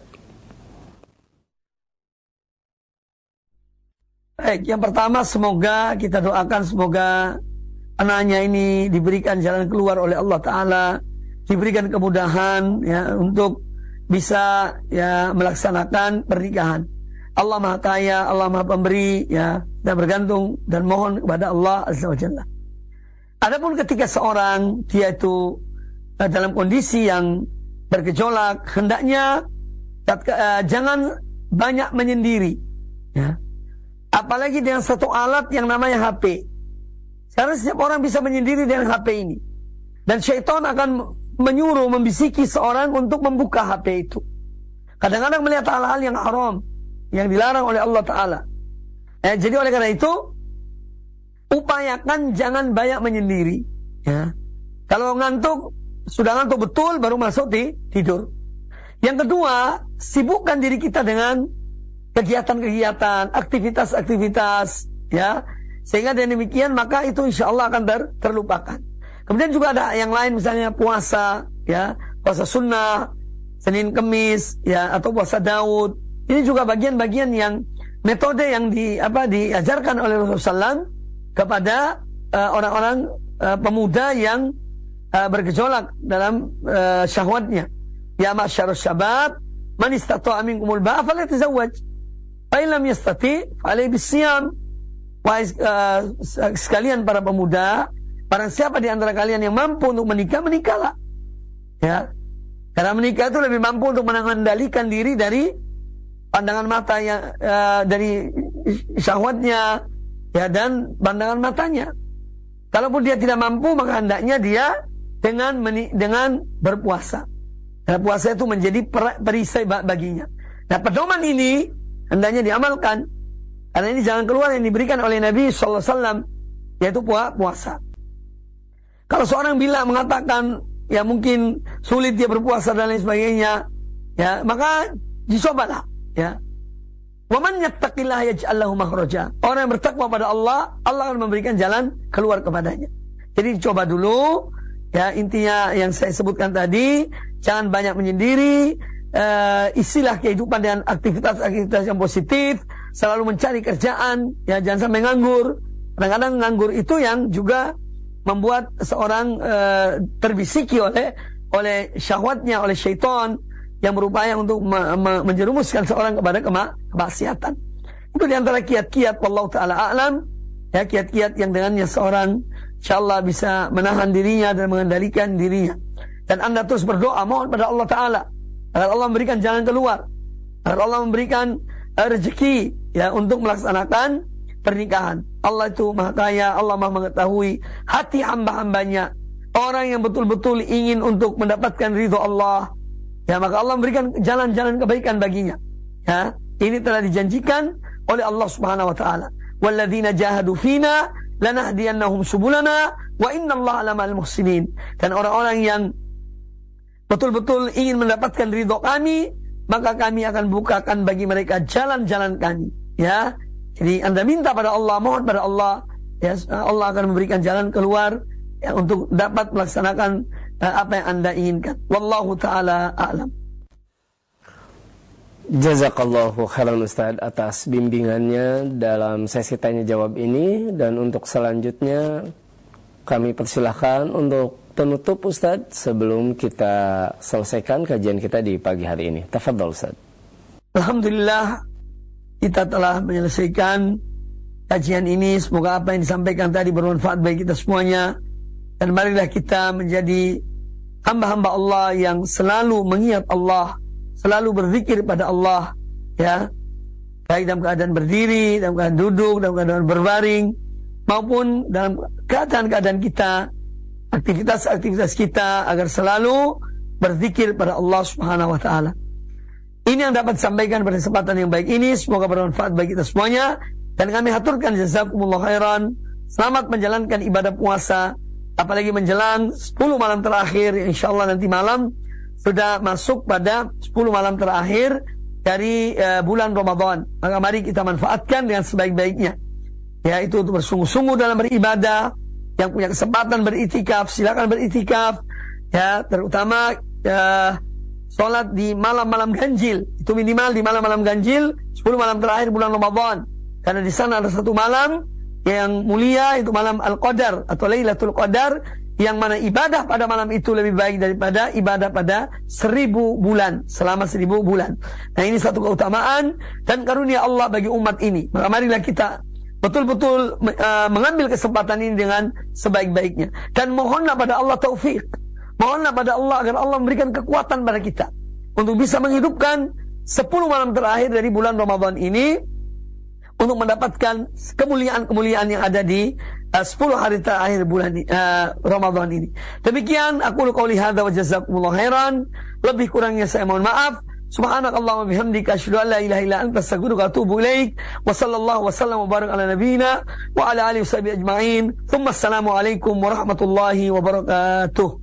Baik, yang pertama semoga kita doakan semoga anaknya ini diberikan jalan keluar oleh Allah Ta'ala, diberikan kemudahan, ya, untuk bisa, ya, melaksanakan pernikahan. Allah Maha Kaya, Allah Maha Pemberi, ya, dan bergantung dan mohon kepada Allah Azza wa Jalla. Adapun ketika seorang dia itu dalam kondisi yang bergejolak, hendaknya jangan banyak menyendiri, ya. Apalagi dengan satu alat yang namanya HP. Karena setiap orang bisa menyendiri dengan HP ini. Dan syaitan akan menyuruh, membisiki seorang untuk membuka HP itu. Kadang-kadang melihat hal-hal yang haram, yang dilarang oleh Allah Ta'ala. Jadi oleh karena itu, upayakan jangan banyak menyendiri, ya. Kalau ngantuk, sudah ngantuk betul, baru masuk tidur. Yang kedua, sibukkan diri kita dengan kegiatan-kegiatan, aktivitas-aktivitas, ya. Sehingga dengan demikian, maka itu insya Allah akan terlupakan. Kemudian juga ada yang lain, misalnya puasa, ya, puasa sunnah, Senin Kemis, ya, atau puasa Daud. Ini juga bagian-bagian yang metode yang diajarkan oleh Rasulullah SAW kepada orang-orang pemuda yang bergejolak dalam syahwatnya. Ya ma'syarus syabab, man istata'a minkumul ba'a falyatazawwaj. Fa illam yastati fa'alaihi bisyam. Wahai sekalian para pemuda, barang siapa di antara kalian yang mampu untuk menikah, menikahlah. Ya. Karena menikah itu lebih mampu untuk mengendalikan diri dari pandangan mata yang dari syahwatnya, ya, dan pandangan matanya. Kalaupun dia tidak mampu, maka hendaknya dia dengan berpuasa. Karena puasa itu menjadi perisai baginya. Nah, pedoman ini hendaknya diamalkan. Karena ini jalan keluar yang diberikan oleh Nabi SAW, yaitu puasa. Kalau seorang bila mengatakan, ya mungkin sulit dia berpuasa dan lain sebagainya, ya, maka dicobalah, ya. Wa man yattaqillaha yaj'al lahu makhraja. Orang yang bertakwa pada Allah, Allah akan memberikan jalan keluar kepadanya. Jadi dicoba dulu, ya, intinya yang saya sebutkan tadi, jangan banyak menyendiri, isilah kehidupan dengan aktivitas-aktivitas yang positif, selalu mencari kerjaan, ya, jangan sampai nganggur. Kadang-kadang nganggur itu yang juga membuat seorang terbisiki oleh syahwatnya, oleh syaitan yang berupaya untuk menjerumuskan seorang kepada kemaksiatan. Itu diantara kiat-kiat wallahu ta'ala a'lam, ya, kiat-kiat yang dengannya seorang insyaallah bisa menahan dirinya dan mengendalikan dirinya. Dan Anda terus berdoa, mohon pada Allah Ta'ala agar Allah memberikan jalan keluar, agar Allah memberikan rezeki, ya, untuk melaksanakan pernikahan. Allah itu maha kaya, Allah maha mengetahui hati hamba-hambanya. Orang yang betul-betul ingin untuk mendapatkan ridho Allah, ya, maka Allah memberikan jalan-jalan kebaikan baginya. Ya, ini telah dijanjikan oleh Allah Subhanahu wa taala. Walladzina jahadu fina lanahdiyannahum subulana wa innallaha lamal muhsinin. Dan orang-orang yang betul-betul ingin mendapatkan ridho kami, maka kami akan bukakan bagi mereka jalan-jalan kami. Ya, jadi Anda minta pada Allah, mohon pada Allah, ya, Allah akan memberikan jalan keluar, ya, untuk dapat melaksanakan apa yang Anda inginkan. Wallahu ta'ala a'lam. Jazakallahu khairan Ustaz atas bimbingannya dalam sesi tanya jawab ini. Dan untuk selanjutnya kami persilahkan untuk penutup Ustaz sebelum kita selesaikan kajian kita di pagi hari ini. Tafadhol Ustaz. Alhamdulillah, kita telah menyelesaikan kajian ini. Semoga apa yang disampaikan tadi bermanfaat bagi kita semuanya. Dan marilah kita menjadi hamba-hamba Allah yang selalu mengingat Allah, selalu berzikir pada Allah, ya, baik dalam keadaan berdiri, dalam keadaan duduk, dalam keadaan berbaring, maupun dalam keadaan-keadaan kita, aktivitas-aktivitas kita, agar selalu berzikir pada Allah Subhanahu wa taala. Ini yang dapat disampaikan pada kesempatan yang baik ini. Semoga bermanfaat bagi kita semuanya. Dan kami haturkan jazakumullah khairan. Selamat menjalankan ibadah puasa, apalagi menjelang 10 malam terakhir. InsyaAllah nanti malam sudah masuk pada 10 malam terakhir dari bulan Ramadan. Maka mari kita manfaatkan dengan sebaik-baiknya, yaitu untuk bersungguh-sungguh dalam beribadah. Yang punya kesempatan beritikaf, silakan beritikaf, ya, terutama sholat di malam-malam ganjil. Itu minimal di malam-malam ganjil 10 malam terakhir bulan Ramadan. Karena di sana ada satu malam yang mulia, itu malam Al-Qadar atau Lailatul Qadar, yang mana ibadah pada malam itu lebih baik daripada ibadah pada 1000 bulan, selama 1000 bulan. Nah, ini satu keutamaan dan karunia Allah bagi umat ini. Maka marilah kita betul-betul mengambil kesempatan ini dengan sebaik-baiknya. Dan mohonlah pada Allah taufik. Mohonlah pada Allah agar Allah memberikan kekuatan pada kita untuk bisa menghidupkan 10 malam terakhir dari bulan Ramadan ini, untuk mendapatkan kemuliaan-kemuliaan yang ada di 10 hari terakhir bulan Ramadan ini. Demikian aku qouli hadza wa jazakumullahu khairan. Lebih kurangnya saya mohon maaf. Subhanakallahumma bihamdika asyhadu an la ilaha illa anta astaghfiruka wa atubu ilaik. Wa sallallahu wasallam wa baraka ala nabiyyina wa ala alihi washabihi ajma'in. Tsumma assalamu alaikum warahmatullahi wabarakatuh.